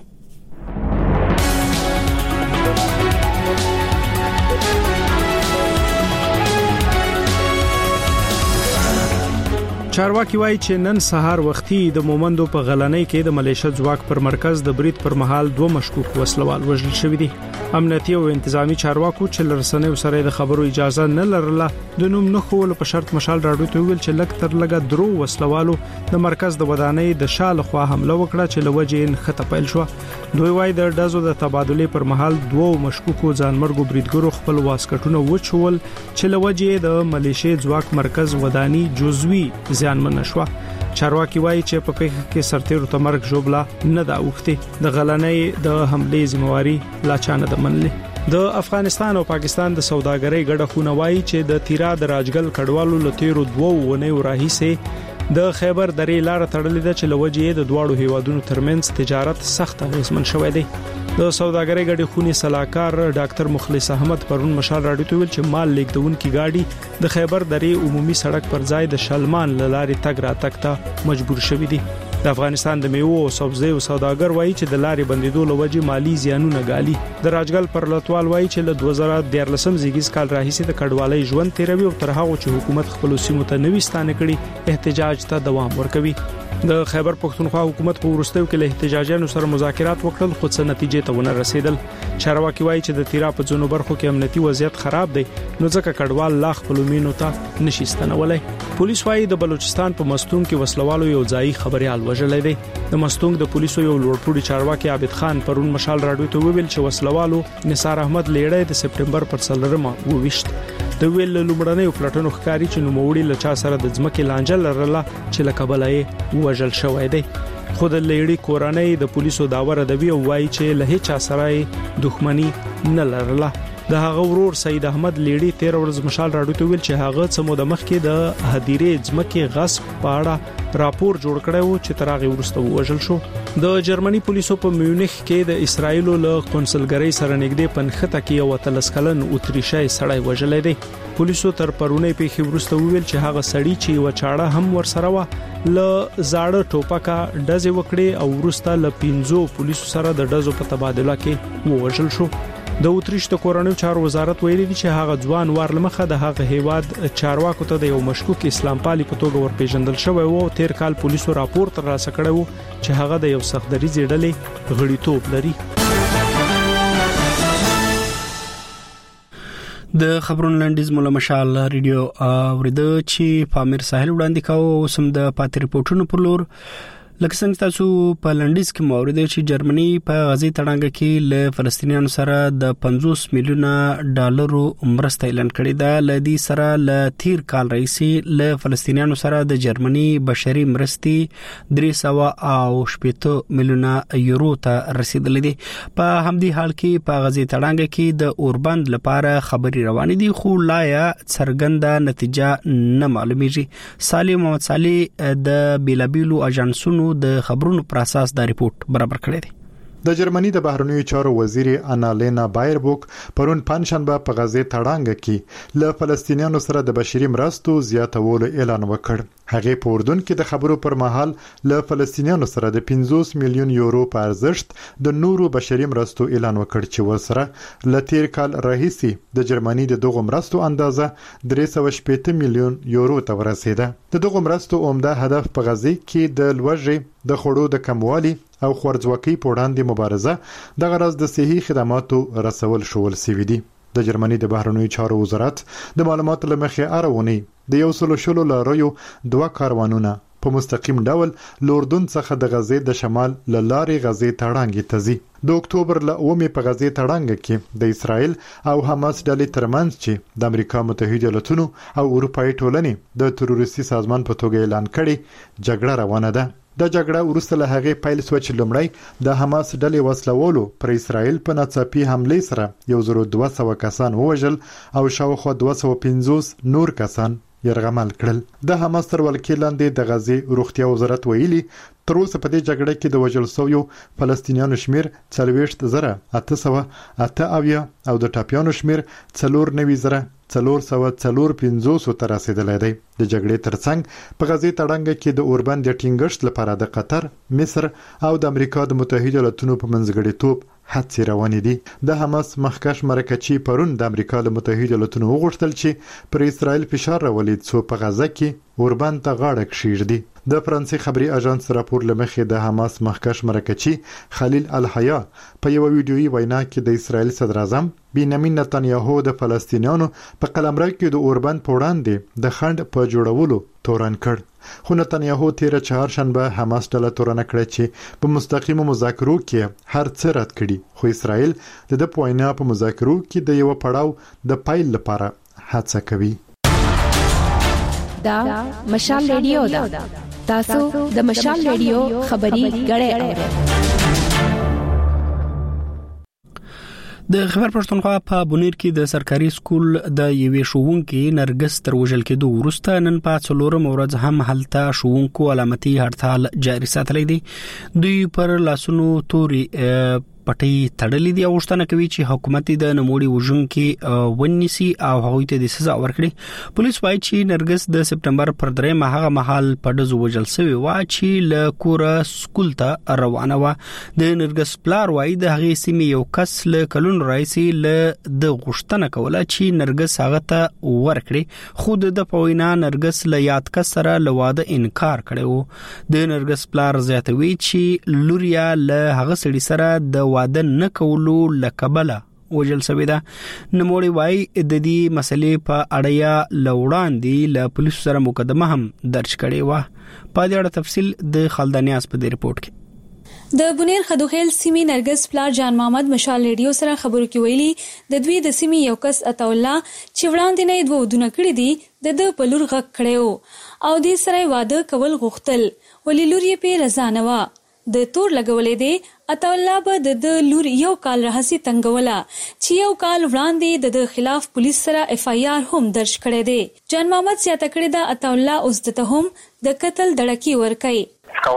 چارواکي وایي چې نن سهار وختي د مومندو په غلنۍ کې د ملیشیا ځواک پر مرکز د برید پر مهال دوه مشکوک وسلوال وژل شوی دي. امنیتي او انتظامی چارواکو چې لرسنې سره د خبرو اجازه نه لرله د نوم نه خول په شرط مشال راډیو ته ویل چې لک تر لګه درو وسلوالو د مرکز د ودانۍ د شاله خوا حمله وکړه چې لوجین خطه پیل شو. دوی وایي د دزو د تبادله پر مهال دوه مشکوکو ځانمرګو بریدګرو خپل واسکټونه وچول چې لوجې د ملیشیا ځواک مرکز ودانۍ جزوي ځانمن شو. چارواکي وایي چې په پیښه کې سرتیرو ته مرګ جوړلا نه دا وخته د غلنۍ د حمله ذمہواری لا چانه د منلې. د افغانستان او پاکستان د سوداګرۍ ګډه خونه وایي چې د تیرا د راجګل کډوالو لتیرو دوه ونې راهیسه د خیبر درې لار تړلې ده چې لوجې د دواړو هیوادونو ترمنځ تجارت سخت اغیزمن شوی دی. د سوداګرۍ ګډه خونی صلاحکار ډاکټر مخلص احمد پرون مشال راډیو ته ویل چې مال لیکدونکو گاډي د خیبر درې عمومي سړک پر ځای د شلمان لارې تګ راتګ ته مجبور شوی دی. د افغانستان د میوو او سبزیو سوداګر وایي چې د لارې بندیدو لوجې مالی زیانونه ګالي. د راجګل پر لټوال وایي چې له دوه زره دیارلسم زیږیز کال راهیسې د کډوالۍ ژوند تیروي او تر هغه چې حکومت خپل سیمو ته نوي ستانه کړي احتجاج ته دوام ورکوي. د خیبر پښتونخوا حکومت په ورستیو کې له احتجاجیانو سره مذاکرات وکړل خو څه نتیجې ته ونه رسیدل. چارواکي وایي چې د تیرا په ځینو برخو کې امنیتي وضعیت خراب دی نو ځکه کډوال لا خپل مینو ته نشي ستنولای. پولیس وایي د بلوچستان په مستونګ کې وسلوالو یو ځای خبريال وژلې دی. د مستونګ د پولیسو یو لوړپوړي چارواکي عابد خان پرون مشال راډیو ته ویل چې وسلوالو نثار احمد لیړې د سپټمبر پر څلورمه وویشت. د ویل لومړنۍ پلاتونو ښکاری چې نوموړي لچا سره د ځمکې لانجه لرله چې لکبلای وژل شوی دی. خود لیړي کورانۍ د پولیسو داور ادبي وایي چې له هیڅ سره دښمنی نه لرله. د هغه ورور سید احمد لیړي تیر ورځ مشال راډیو ته ویل چې هغه څمو د مخکې د هدیرې ځمکې غصب پاړه راپور جوړ کړو چې ترغه ورسته وژل شو. د جرمني پولیسو په میونخ کې د اسرایل له قونسلګری سره نږدې پنځه کې یو تلسکلن اتریشي سړی وژل دی. پولیسو تر پرونی په خبرسته ویل چې هغه سړی چې و چاړه هم ور سره و ل زاړه ټوپکا ډزې وکړي او ورسته ل پینځو پولیسو سره د ډزو په تبادله کې وژل شو. د اوتریش د کورنیو چارو وزارت ویلي دی چې هغه ځوان وارلمخه د هغه هیواد چارواکو ته د یو مشکوک اسلام پالي په توګه ورپېژندل شوی وو. تیر کال پولیسو راپور تر راسه کړی وو چې هغه د یو سختدریزي ډلې غړیتوب لري. د خبرونو لنډیز مولا مشال ریډیو اوریدو چې پامیر ساحل وړاندې کاوه سم د پاتې ریپورتونو پر لور. لکه څنګه تاسو په لنډیز کې مورید چې جرمني په غزي تړانګه کې له فلسطینیانو سره د پنځوس میلیونه ډالرو مرسته اعلان کړې ده. لدی سره ل تیر کال رئیسي له فلسطینیانو سره د جرمني بشري مرستې درې سوه او شپږ میلیونه یورو ته رسیدلې دي. په همدې حال کې په غزي تړانګه کې د اوربند لپاره خبري روانې دي خو لا څرګنده نتیجه نه معلومیږي. سالم محمد صالح د بیلابیلو اژانسونو د خبرونو پر اساس دا ریپورت برابر کړی دی. د جرمني د بهرنیو چارو وزیر انالینا بایربوک پرون پنځشنبه په غزه تړانګه کې له فلسطینیانو سره د بشري مرستو زیاتولو اعلان وکړ. هغه په اردن کې د خبرو پر مهال له فلسطینیانو سره د پنځوس میلیون یورو په ارزښت د نورو بشري مرستو اعلان وکړ چې ورسره ل تیر کال راهیسي د جرمني د دغه مرستو اندازه درې سوه شپږ میلیون یورو ته ورسیده. د دغه مرستو عمده هدف په غزه کې د لوږې د خړو د کموالي او خورځوکۍ په وړاندې مبارزه د غرض د صحي خدماتو رسول شول سوي دي. د جرمني د بهرنیو چارو وزارت د معلوماتو لمخې اړونی د یو سلو شلو لاریو دوه کاروانونه په مستقیم ډول لوردون څخه د غزې د شمال ل لارې غزې تړانګې ته ځي. د اکتوبر ل اومې په غزې تړانګه کې د اسرایل او حماس ډلې ترمنځ چې د امریکا متحده ایالاتونو او اروپאי ټولنې د تروریستي سازمان په توګه اعلان کړي جګړه روانه ده. د جګړه وروسته له هغه پیل شو چې لومړی د حماس ډلې وسلوالو پر اسرائیل په ناڅاپي حمله سره یو زر دوه سوه کسان ووژل او شاوخوا دوه سوه پنځوس نور کسان يرغمل کړل. د حماس تر ولکې لاندې د غزې روغتیا وزارت ویلي تر اوسه په دې جګړه کې د وژل شویو فلسطینیانو شمیر څلوېښت زره اته سوه اته اویا او د ټاپیانو شمیر څلور نوي زره څلور سوه څلور پنځوس ته رسیدلی دی. د جګړې ترڅنګ په غزې تړنګ کې د اوربند د ټینګښت لپاره د قطر، مصر او د امریکا د متحده ایالاتونو په منځګړیتوب هڅې روانې دي. د حماس مخکښ مرکچی پرون د امریکا د متحده ایالاتونو وغوښتل چې پر اسرائیل فشار راولي څو په غزه کې اوربند ته غاړه کښیږدي. د فرانسې خبري اژانس راپور لمخې د حماس مخکښ مرکچی خلیل الحیا په یو ویډیويي وینا کې د اسرائیل صدر اعظم بنیامین نتانیاهو د فلسطینیانو په قلمرو کې د اوربند په وړاندې د خند په جوړولو تورن کړ. خو نتانیاهو تیر چهارشنبه حماس ډله تورن کړ چې په مستقیم مذاکرو کې هر څه رد کړي، خو اسرائیل د د پوینا په مذاکرو کې د یو پړاو د پایل لپاره هڅه کوي. دا مشال ریډیو دا تاسو د مشال ریډیو خبري غړې اورئ. د خبر پښتونخوا په بونیر کې د سرکاري سکول د یوې ښوونکې نرګس تر وژل کېدو وروسته نن په څلورم ورځ هم هلته ښوونکو علامتي هړتال جاري ساتلی دی. دوی پر لاسونو توري پټي تړلې دي او غوښتنه کوي چې حکومت د نموړي وژونکو ونیسي او هغوی ته د سزا ورکړي. پولیس وايي چې نرګس د سپټمبر پر درېمه هغه مهال په ډزو وژل شوی و چې له کوره سکول ته روانه و. د نرګس پلار وايي د هغې سیمې یو کس له کلونو راهیسې له د غوښتنه کوله چې نرګس هغه ته ورکړي، خو د په وینا نرګس له یاد کس سره له واده انکار کړی و. د نرګس پلار زیاتوي چې لوریا له هغه سړي سره د واده نه کولو لکبله وجل سوی ده. نموړي وايي د دې مسلې په اړه لوړاندې له پولیسو سره مقدمه هم درج کړې و. په دې اړه تفصیل د خالدانیاس په دې رپورت کې. د بونیر خدوخیل سیمې نرګس پلار جان محمد مشال ریډیو سره خبرو کې ویلي د دوی د سیمې یو کس عطا الله چې وړاندې نه دوه ودونه کړی دي د د پلور غږ کړو او دې سره واده کول غوښتل، ولې لور یې په رضا نه و. د تور لګولې دی عطا الله به د لور یو کال راهسي تنګوله چې یو کال وړاندې د خلاف پولیس سره اف آی آر هم درج کړی دی. جان محمد زیاته کړی دا عطا الله اوس د هم د قتل دړکی ورکړي. عطا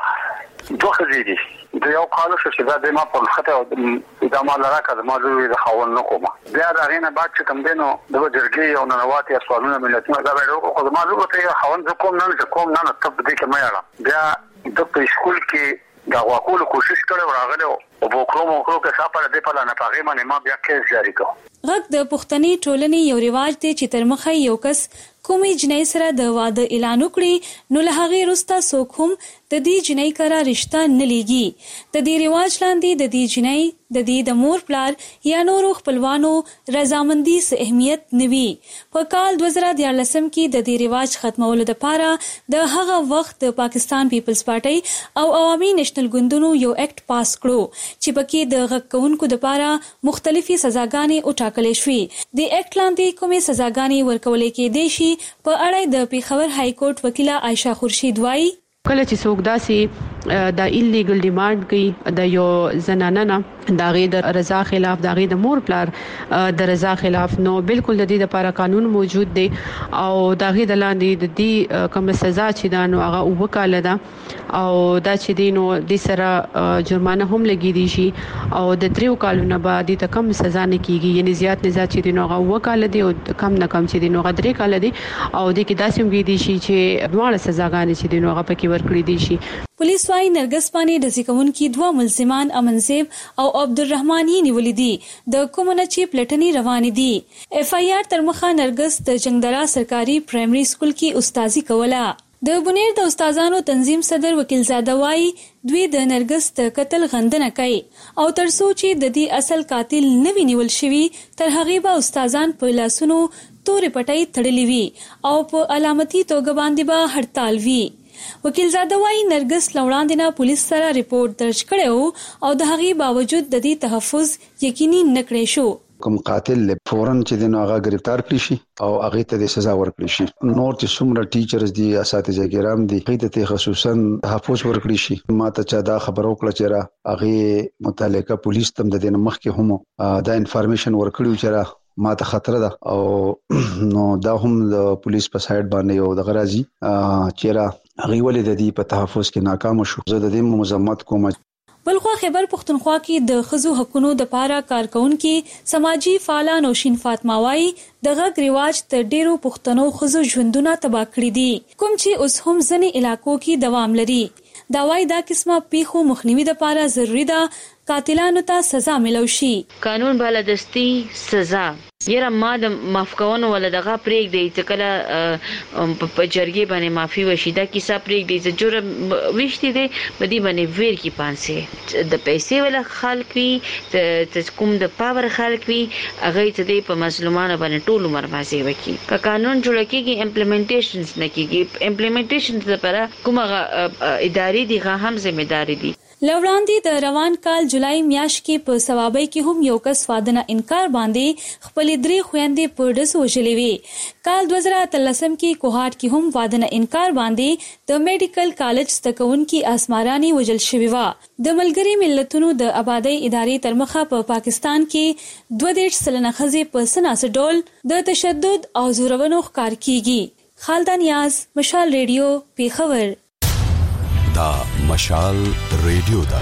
الله دوه خزيدي د یو کال چې دا د ما په خطه او د ما لراکه د ما لوري د خاون نه کومه بیا دا غینه بعد چې کوم دینو د جرګي او ننواتي سوالونه ملتونه دا به او د ما لوري ته خاون کوم نه کوم نه تب دې کې ما یاره بیا د په سکول کې دا واکول کوشش کړو راغله او وکړو مو کړو چې صاحب دې په لاره پاغه باندې ما بیا کیس جاری کړ. غږ د پښتني ټولنې یو ریواج دی چې تر مخه یو کس کومي جنۍ سره د واده اعلان وکړي نو له هغه وروسته څوک هم د دې جنۍ سره رشتہ نه لګي. د دې ریواج لاندې د دې جنۍ د دې د مور پلار یا نورو خپلوانو رضامندي څه اهمیت نوي. په کال دوه زره دیارلسم کې د دې ریواج ختمولو لپاره د هغه وخت د پاکستان پیپلز پارټي او عوامي نېشنل ګوندونو یو اکټ پاس کړو چې پکې د غږ کوونکو لپاره مختلفي سزاګانې او ټاکلې شوې. د اکټ لاندې کومې سزاګانې ورکولې کېدې شي په اړه د پیښور های کورټ وکیله عائشہ خورشید وايي کله چې څوک داسې د ایلیګل ډیماند کوي د یو زنانه نه د غي د رضا خلاف د غي د مور پلار د رضا خلاف نو بالکل د دې لپاره قانون موجود دی او د غي د لاندې د دې کوم سزا چې دا نو هغه وکاله ده او دا چې دینو د سره جرمانه هم لګی دي شي او د دریو کالونو بعد د کم سزا نه کیږي یعنی زیات نه زیات چې دینو هغه وکاله دي او کم نه کم چې دینو هغه درې کال دي او د کې داسې هم دي شي چې دواړه سزاګانې چې دینو هغه پکې ورکړي دي شي. پولیس وايي نرګس باندې د ځکونکو دوه ملزمان امنزیب او عبدالرحمن یې نیولې دي د کومه چې پلټنې روانې دي. اف آی آر تر مخه نرګس د جنگدرا سرکاري پرایمري سکول کې استادي کوله. د بونیر د استادانو تنظیم صدر وکیل زاده وايي دوی د نرګس د قتل غندنه کوي او ترڅو چې د دې اصل قاتل نه وینول شوی تر هغه به استادان په لاسونو تورې پټۍ تړلې وي او په علامتي توګه باندې به هړتال وي. وکیل زاده وايي نرګس لوړاندې نه پولیس سره ریپورت درج کړو او د هغې باوجود د دې تحفظ یقیني نکړې شو. کوم قاتل له فورن چې دنو هغه گرفتار کړی شي او هغه ته د سزا ورکړي شي. نور چې څومره ټیچرز دي اساتذه ګرام دي هغه ته خصوصا تحفظ ورکړي شي. ماته چا دا خبرو کړه چې را هغه متعلقه پولیس تم د دې مخ کې هم دا انفارمیشن ورکړي چې را ماته خطر ده او نو دا هم د پولیس په سایډ باندې یو د غرازي چیرې هغه ولې د دې په تحفظ کې ناکام شو. زه د دې مزمت کوم. بلخوا خیبر پختونخوا کې د خزو حقونو د پاره کارکونکو سماجی فعالان او شین فاطمه وايي د غږ ریواج تر ډیرو پښتنو خزو ژوندونه تباہ کړی دي کوم چې اوس هم ځنې علاقو کې دوام لري. دا وايي دا قسمه پیښو مخنیوي د پاره ضروری ده قاتلانو ته سزا ملو شي. قانون بالادستی سزا یره ما د معاف کولو ول دغه پریک دی چې کله په جرګې باندې معافي وشي دا کیسه پریک دی چې جوړ وشتي دی بدی باندې ویر کی پانسه د پیسې ول خلک وی ته کوم د پاور خلک وی هغه ته دی په مظلومانو باندې ټول عمر فاسي وکي. که قانون جوړ کیږي امپلیمنټیشنز نه کیږي امپلیمنټیشن لپاره کومه ادارې دي هم ځمېداري دي. لوړاندې د روان کال جولای میاشت کې په ثوابۍ کې هم یو کس وادنه انکار باندې خپل درې خويندې په ډز وژلې وي. کال دوه زره اتلسم کې کوهاټ کې هم وادنه انکار باندې د میډیکل کالج زدهکونکي اسمارانی وژل شوی و. د ملګری ملتونو د آبادی ادارې تر مخه په پا پاکستان کې دوه دیرش سلنه ښځې په سناسه ډول د تشدد او زورونو ښکار کیږي. خالده نیاز، مشال ریډیو، پیښور. دا مشال ریډیو دا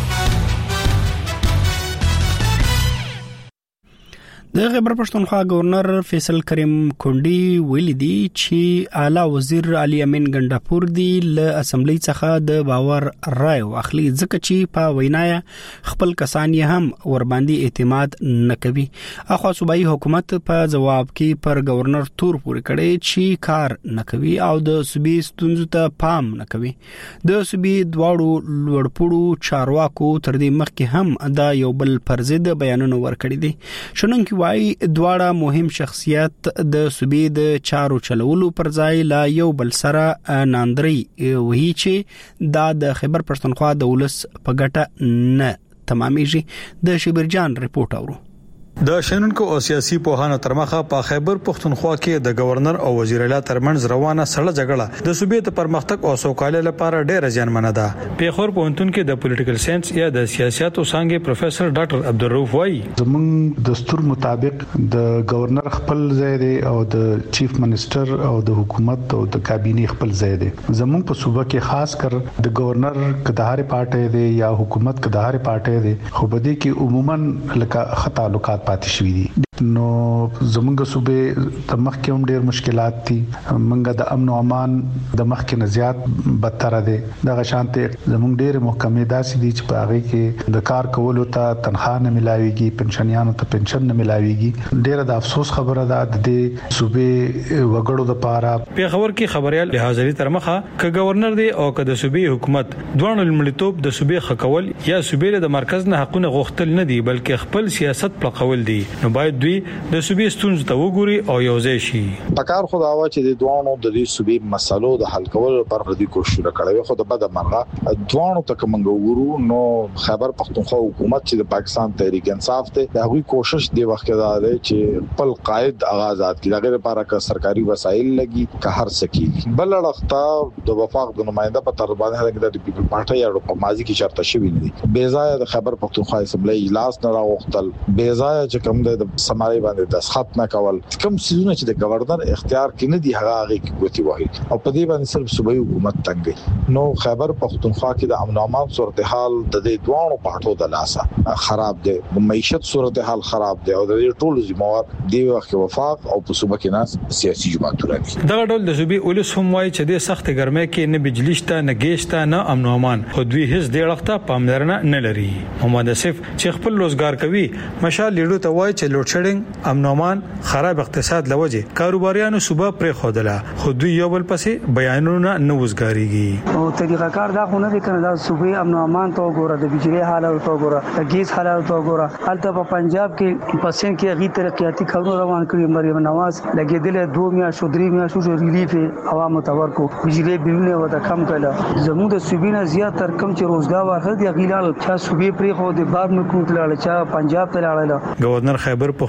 د خیبر پښتونخوا گورنر فیصل کریم کونډي ویلي دي چې اعلی وزیر علي امین ګنداپور دی له اسمبلی څخه د باور رائے واخلي ځکه چې په وینایا خپل کسان یې هم ور باندې اعتماد نکوي. اخو صوبایي حکومت په جواب کې پر گورنر تور پورې کړي چې کار نکوي او د صوبې ستونزو ته پام نکوي. د صوبې دواړو لوړپوړو چارواکو تر دې مخکې هم دا یو بل پر ضد بیانونه ورکړي دي. شنونکو وايي دواړه مهم شخصیت د صوبې د چارو چلولو پر ځای لا یو بل سره ناندري وهي چې دا د خیبر پښتونخوا د ولس په ګټه نه تمامېږي. د شبرجان رپورټ اورو. د شنونکو او سیاسي پوهانو ترمخه په خیبر پښتونخوا کې د گورنر او وزیر اعلی ترمنځ روانه سړه جګړه د صوبې د پرمختګ او سوکالۍ لپاره ډېر ځانمنه ده. پیښور پوهنتون کې د پولیټیکل ساينس یا د سیاستو څانګې پروفیسور ډاکټر عبدالرؤف وايي زموږ دستور مطابق د گورنر خپل ځای دی او د چیف منسٹر او د حکومت او د کابینه خپل ځای دی. زموږ په صوبه کې خاص کر د گورنر کدهاري پارټي دی یا حکومت کدهاري پارټي دی خو بده کې عموما لکه خطا لوکات پاتې شوې دي. نو زمونږ صوبې د مخ کې هم ډېر مشکلات دي. منګه د امن او امان د مخ کې نه زیات بدتر دي. د غشانته زمونږ ډېر محکمې داسې دي چې په هغه کې د کار کولو ته تنخواه نه ملاويږي، پنشنیانو ته پنشن نه ملاويږي. ډېر د افسوس خبره ده د دې صوبې وګړو د پاره. پیښور کې خبريال حاضرې تر مخه ک گورنر دی او ک د صوبې حکومت دوه لمړیتوب د صوبې خکول یا صوبې د مرکز نه حقونه غوښتل نه دي بلکې خپل سیاست پلقول دي. نو باید دوی د صوبې ستونزې ته وګوري او یوځای شي. پکار خو دا و چې د دوانو د دې صوبې مسلو د حل کولو لپاره د کوشش وکړي. خو د بده مرغه دوانو ته کوم ګورو نو خیبر پښتونخوا حکومت چې د پاکستان تحریک انصاف ته د هغوی کوشش دی وخت دا دی چې خپل قائد آغازات کړي. دغه لپاره که سرکاري وسایل لګي که هر سکی بل لړخته د وفاق د نماینده په تر باندې د پیپل پارټي یا په ماضي کې چرته شوی نه دي. بے ځای د خیبر پښتونخوا اسمبلی اجلاس نه راوختل، بے ځای چې کوم د سماري باندې دسخط نه کول، کوم سيزونه چې د گورنر اختیار کې نه دي هغه هغه کې کوتي وایي او په دې باندې صرف صوبایي حکومت تنګي. نو خیبر پښتونخوا کې د امن او امان صورتحال د دې دوانو پټو د لاسه خراب دي، معیشت صورتحال خراب دي او د دې ټولو ذمہوار دی وخت وفاق او په صوبه کې ناس سیاسي جماعتونه دي. دا ډول د صوبې ولس هم وایي چې د سخت ګرمۍ کې نه بجلی شته نه ګیس شته نه امن او امان، خو دوی هیڅ د وخت پاملرنه نه لري. محمد اسف چې خپل روزګار کوي مشال لیډو ته وایي چې لوډ شیډینګ امن او امان خراب اقتصاد لوجه کاروباریانو صوبه پرې خودله خو دوی یو بل پسې بیانونه نه وزګاریږي. او طریقه کار دا خو نه دي کنه دا صوبې امن او امان ته وګوره، د بجلی حالات ته وګوره، د ګیس حالات ته وګوره. البته په پنجاب کې پسند کې غي ترقیاتي کارونه روان کړی. مریم نواز لګیدل دوه میا شو درې میا شو ریلیف عوامو ته ورکو، بجلی بلونه وته کم کړه. زموږ د صوبې نه زیات تر کم چې روزګار ورخه دی غیلال چا صوبې پرې خو د بار نه کوټ لاله چا پنجاب ته لاله. گورنر خیبر پختونخوا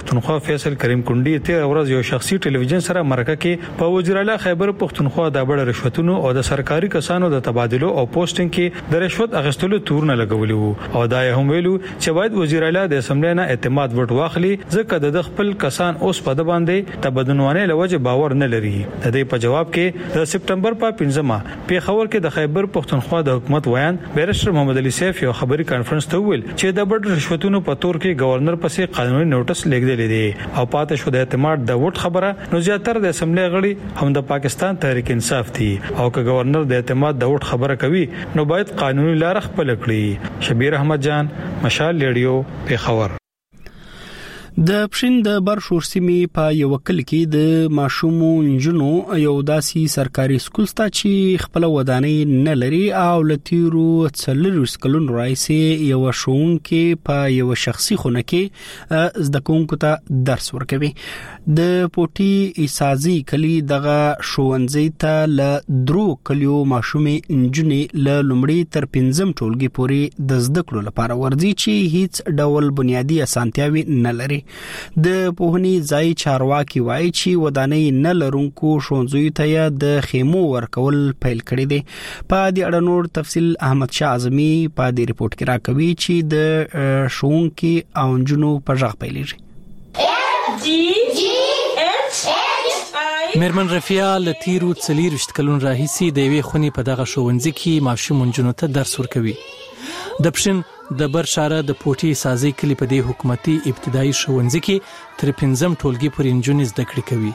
پښتونخوا فیصل کریم کونډي تیر ورځ یو شخصي ټلویزیون سره مرکه کې په وزیر اعلی خیبر پښتونخوا د بڑ رشوتونو او د سرکاري کسانو د تبادلو او پوسټینګ کې د رشوت اخیستلو تورونه لګولي وو او دا هم ویلو چې باید وزیر اعلی د اسمبلی نه اعتماد وټ واخلي ځکه د خپل کسان اوس په د باندې تبدنوانه لوجه باور نه لري. د دې په جواب کې د سپټمبر په پنځمه په خبر کې د خیبر پښتونخوا د حکومت ویان بیرسټر محمد علي سیف یو خبري کانفرنس ته ویل چې د بڑ رشوتونو په تور کې گورنر پسې قانوني نوټس لیکل دي او پاتې شو د اعتماد د وټ خبره نو زیاتره د اسمبلی غړي هم د پاکستان تحریک انصاف دي او که گورنر د اعتماد د وټ خبره کوي نو باید قانوني لار خپل کړي. شبیر احمد جان، مشال ریډیو، پیښور. د پښین د برشور سیمې په یو کل کې د ماشومو انجنونو یو داسي سرکاري سکول ستا چې خپل ودانۍ نه لري او لتیرو څلور سکلون راځي یو شون کې په یو شخصي خونه کې زده کوونکو ته درس ورکوي. د پوټي ایسازي کلی دغه شوونځي ته ل درو کلیو ماشومې انجنې ل لومړی تر پنځم ټولګي پورې د زده کړو لپاره ورځي چې هیڅ ډول بنیادی اسانتیاوي نه لري. د پوهنی ځای چارواکي وایي چې ودانۍ نه لرونکو ښوونځیو ته د خیمو ورکول پیل کړی دی. په دې اړه نور تفصیل احمد شاه اعظمي په دې ریپورت کې راکوي چې د ښوونکي او انجونو په ژغ پیلېږي. میرمن رفیع لتیرو څلوېښت کلون راهیسي د یوې خونې په دغه ښوونځي کې ماشوم انجونو ته درس ورکوي. د پښین د برشاره د پوټي سازي کلی په دې حکومتي ابتدایي ښوونځي کې تر پنځم ټولګي پورې انجونې زده کړې کوي.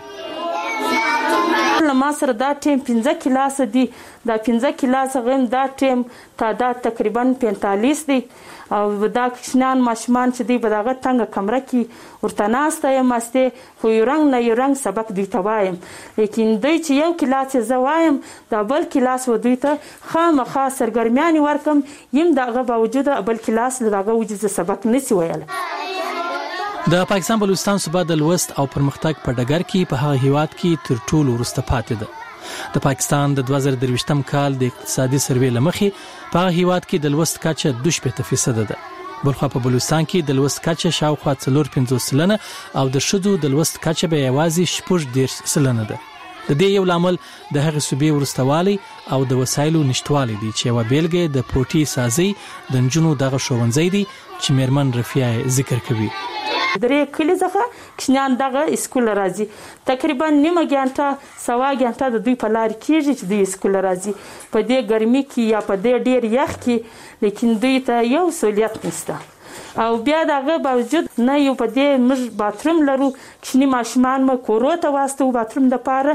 ما سره دا ټیم پنځه کلاس دي، دا پنځه کلاس غیم دا ټیم تعداد تقریبا پینتالیس دی او دا کشنان ماشومان چې دی په دغه څنګه کمره کې ورته ناسته یم استه خو یو رنګ نه یو رنګ سبق دوی ته وایم، لیکن دوی چې یو کلاس زه وایم دا بل کلاس و دوی ته خامخا سرګرمیانې ورکم یم دغه باوجود بل کلاس له دغه وجود سبق نسی ویل. د پاکستان بلوچستان صوبه د لوست او پرمختګ په ډګر کې په هغه هیواد کې تر ټولو وروسته پاتې ده. د پاکستان د دوه زره درویشتم کال د اقتصادي سروې لمخې په هغه هیواد کې د لوست کچه دوه شپږ فیصد ده. بلخوا په بلوچستان کې د لوست کچه شاوخوا څلور پنځوس سلنه او د شذو د لوست کچه به یوازې شپږ دېرش سلنه ده. د دې یو لامل د هغه صوبې ورستوالي او د وسایلو نشټوالي دي چې یو بیلګه د پوټي سازي د انجونو دغه ښوونځي دي چې میرمن رفیع ذکر کوي. درې کلی څخه کشنان دغه اسکول راځي تقریبا نیمه ګنټه سوا ګنټه د دوی په لار کېږي چې دوی اسکول راځي په دې ګرمي کې یا په دې ډیر یخ کې، لیکن دوی ته یو سہولیت نشته او بیا دغه باوجود نه یو په دې موږ باتروم لرو کشنی ماشومان مو کورو ته واسطه باتروم د پاره.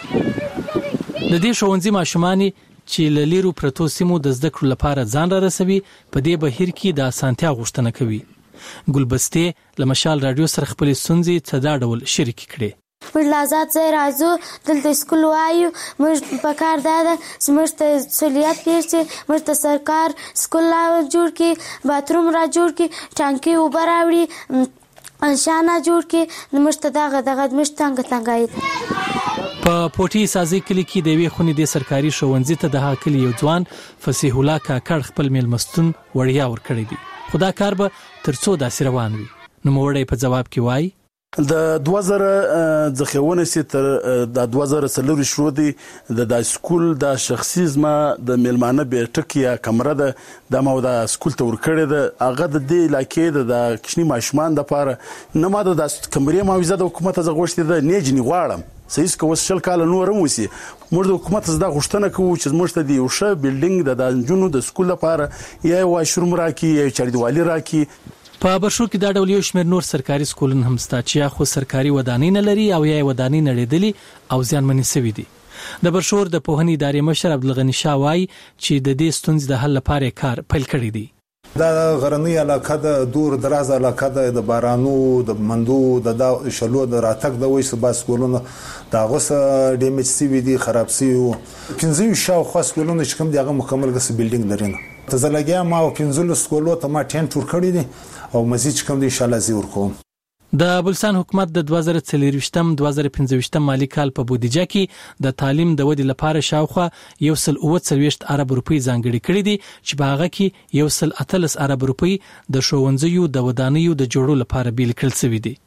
د دې ښوونځي ماشومان چې للیرو پرتو سیمو د زده کړو لپاره ځان را رسوي په دې بهیر کې د اسانتیا غوښتنه کوي. ګلبسته لمشال رادیو سره خپل سنځي څه دا ډول شریک کړي. موږ لازات ځای راځو دلته سکول وایو موږ په کار دا ده چې موږ ته سہولیت کړي، موږ ته سرکار سکول لا جوړ کړي، باتروم را جوړ کړي، ټانکي اوبه راوړي، انشانه جوړ کړي، موږ ته دغه دغه موږ څنګه څنګه په پوټي سازي کلی کې د وی خونې د سرکاري ښوونځي ته د هاکلی یو ځوان فصیح الله کاکړ خپل میلمستون وړیا ور کړی دی. خدا کار به ترڅو داسې روان وي. نو موړی په جواب کې وای د دوه زره ځخونه سي تر د دوه زره څلور شرو دي د د سکول د شخصي زما د میلمانه به ټکیه کمره ده د مو د سکول ته ورکړې ده هغه د دې علاقې د کشنی ماشومان د پاره نه ماده د کمرې معاوضه د حکومت ز غوښتي ده نه جنی غواړم سېس کو وسل کال نور موسی موږ د حکومت زده غوښتنه کوو چې موږ ته دی یو ښه بلډینګ د جنونو د سکول لپاره یا واشروم راکې یا چاردیوالي راکې. په برشو کې دا ډول یو شمېر نور سرکاري سکولونه هم ستا چې خو سرکاري ودانۍ نه لري او یا ودانۍ نړېدلې او ځانمنې سوي دي. د برشور د پوهنې ادارې مشر عبدالغنی شاه وایي چې د دې ستونزې د حل لپاره کار پیل کړی دی. دا غرنی علاقه د دور دراز علاقه د بارانو د مندو د شلو د راتګ د وې سبا سکولونه دا غوسه ډیمیج سی وی دي خراب سی او پنځه شاو خاص سکولونه چې کوم دغه مکمل غس بلډینګ لري نه ته زلګیا ما او پنځه سکولو ته ما ټین ټور کړی دي او مزید کوم دي ان شاء الله زی ورکوم. د بلوچستان حکومت د دوه زره څلوېښتم دوه زره پنځه مالی کال په بودیجه کې د تعلیم د ودې لپاره شاوخوا یو سل اووه څلوېښت ارب روپۍ ځانګړي کړي دي چې په هغه کې یو سل اتلس ارب روپۍ د ښوونځیو د ودانیو د جوړولو لپاره بیل کړل شوي دي.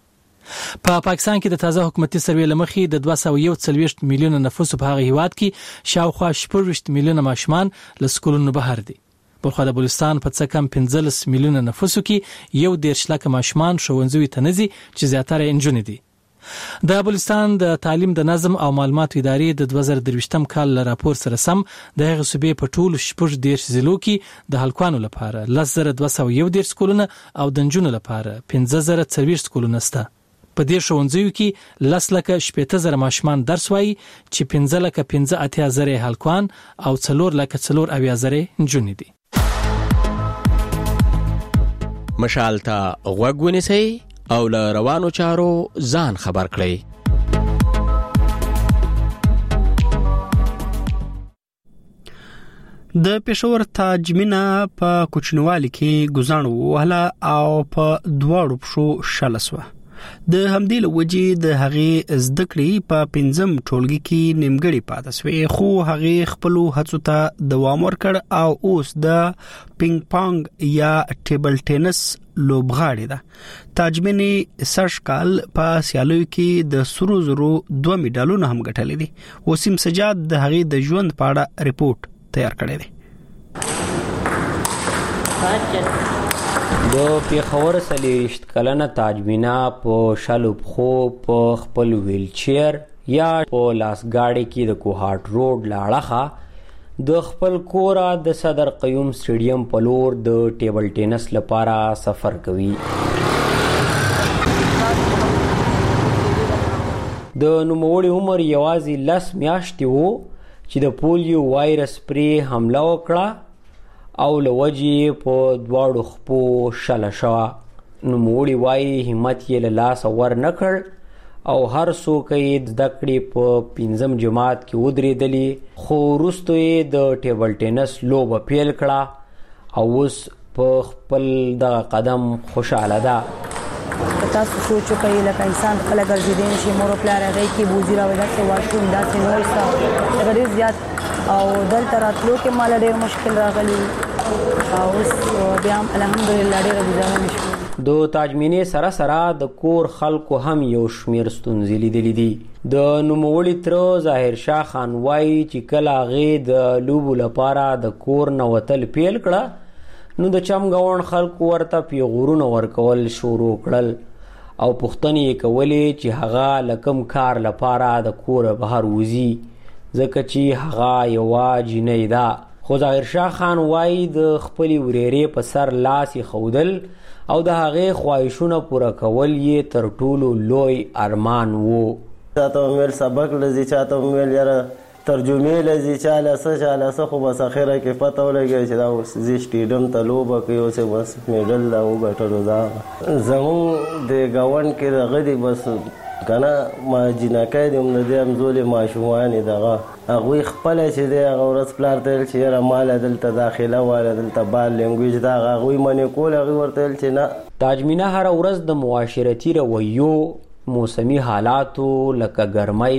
په پا پاکستان کې د تازه حکومتي سروې لمخې د دوه سوه یو څلوېښت میلیونه نفوس په هغه هیواد کې شاوخوا شپږ ویشت میلیونه ماشومان له سکولونو بهر دي. په خو د بلوچستان په څه کم پنځلس میلیونه نفوس کې یو دېرش لکه ماشومان ښوونځیو ته نه ځي چې زیاتره یې نجونې دي. د بلوچستان د تعلیم د نظم او معلوماتو ادارې د دوه زره درویشتم کال له راپور سره سم د هغې صوبې په ټولو شپږ دېرش ضلعو کې د هلکانو لپاره لس زره دوه سوه یو دېرش سکولونه او د نجونو لپاره پنځه زره څلوېښت سکولونه شته. په دې ښوونځیو کې لس لکه شپېته زره ماشومان درس وایي چې پنځه لکه پنځه اتیا زره هلکان او څلور لکه څلور اویا زره نجونې دي. مشال ته غوږ ونیسئ او له روانو چارو ځان خبر کړئ. د پېښور تاجمینا په کوچنیوالي کې ګزان وهله او په دواړو پښو شلسوه. د همدې له وجې د هغې زده کړې په پنځم ټولګي کې نیمګړې پاتې شوې، خو هغې خپلو هڅو ته دوام ورکړ او اوس د پینګ پانګ یا ټیبل ټینس لوبغاړې ده. تاجمنې سږ کال په سیالیو کې د سرو زرو دوه میډالونه هم ګټلې دي. وسیم سجاد د هغې د ژوند په اړه ریپورت تیار کړی دی. د پیښور څلېرویشت کلنه تاجمینا په شلو پښو په خپل ویل چیر یا په لاس ګاډي کې د کوهاټ روډ له اړخه د خپل کوره د صدر قیوم سټیډیم په لور د ټیبل ټینس لپاره سفر کوي. د نوموړي عمر یوازې لس میاشتې وو چې د پولیو وایرس پرې حمله وکړه او له وجې په دواړو خپو شله شوه. نوموړي وایي همت یې له لاسه ور نه کړ او هر څوک یې زده کړې په پنځم جماعت کې ودرېدلي، خو وروسته یې د ټیبل ټینس لوبه پیل کړه او اوس په خپل دغه قدم خوشحاله ده. تاسو سوچ وکړئ لکه انسان خپله ګرځېدی نه شي، مور و پلار هغې کې بوځي راوړي، داسې واشروم داسې نور څه دغه ډېر زیات او دلته راتلو کې ماله ډېر مشکل راغلی او اوس بیا هم الحمدلله ډېره ګزاره مې شوه. د تاجمینې سره سره د کور خلکو هم یو شمېر ستونزې لیدلې دي. د نوموړي تره ظاهر شاه خان وایي چې کله هغې د لوبو لپاره د کور نه وتل پیل کړه نو د چمګاونډ خلکو ورته پیغورونه ورکول شروع کړل او پوښتنې یې کولې چې هغه له کوم کار لپاره د کوره بهر وځي ځکه چې هغه یوه جینۍ ده. خو ظاهر شاه خان وایي د خپلې ورېرې په سر لاس یې ښودل او د هغې خواهشونه پوره کول یې تر ټولو لوی ارمان و. چاته ویل سبق لځي، چاته ویل یاره ترجمې لځي، چاله څه چاله څه، خو بس اخره کې پته ولګېده چې دا اوس ځي سټیډیم ته لوبه کوي، اوس یې بس میډل دا وګټلو. دا زمونږ د ګاونډ کې دغه دی بس که نه ما جینکۍ دي هم د دې همزولې ماشومانې دغه هغوی خپله چې دی هغه ورځ پلار ته ویل چې یاره ماله دلته داخله واله دلته بال لینګویج دا هغه هغوی منې کول، هغوی ورته ویل چې نه. تاجمینا هره ورځ د معاشرتي رویو، موسمي حالاتو لکه ګرمۍ،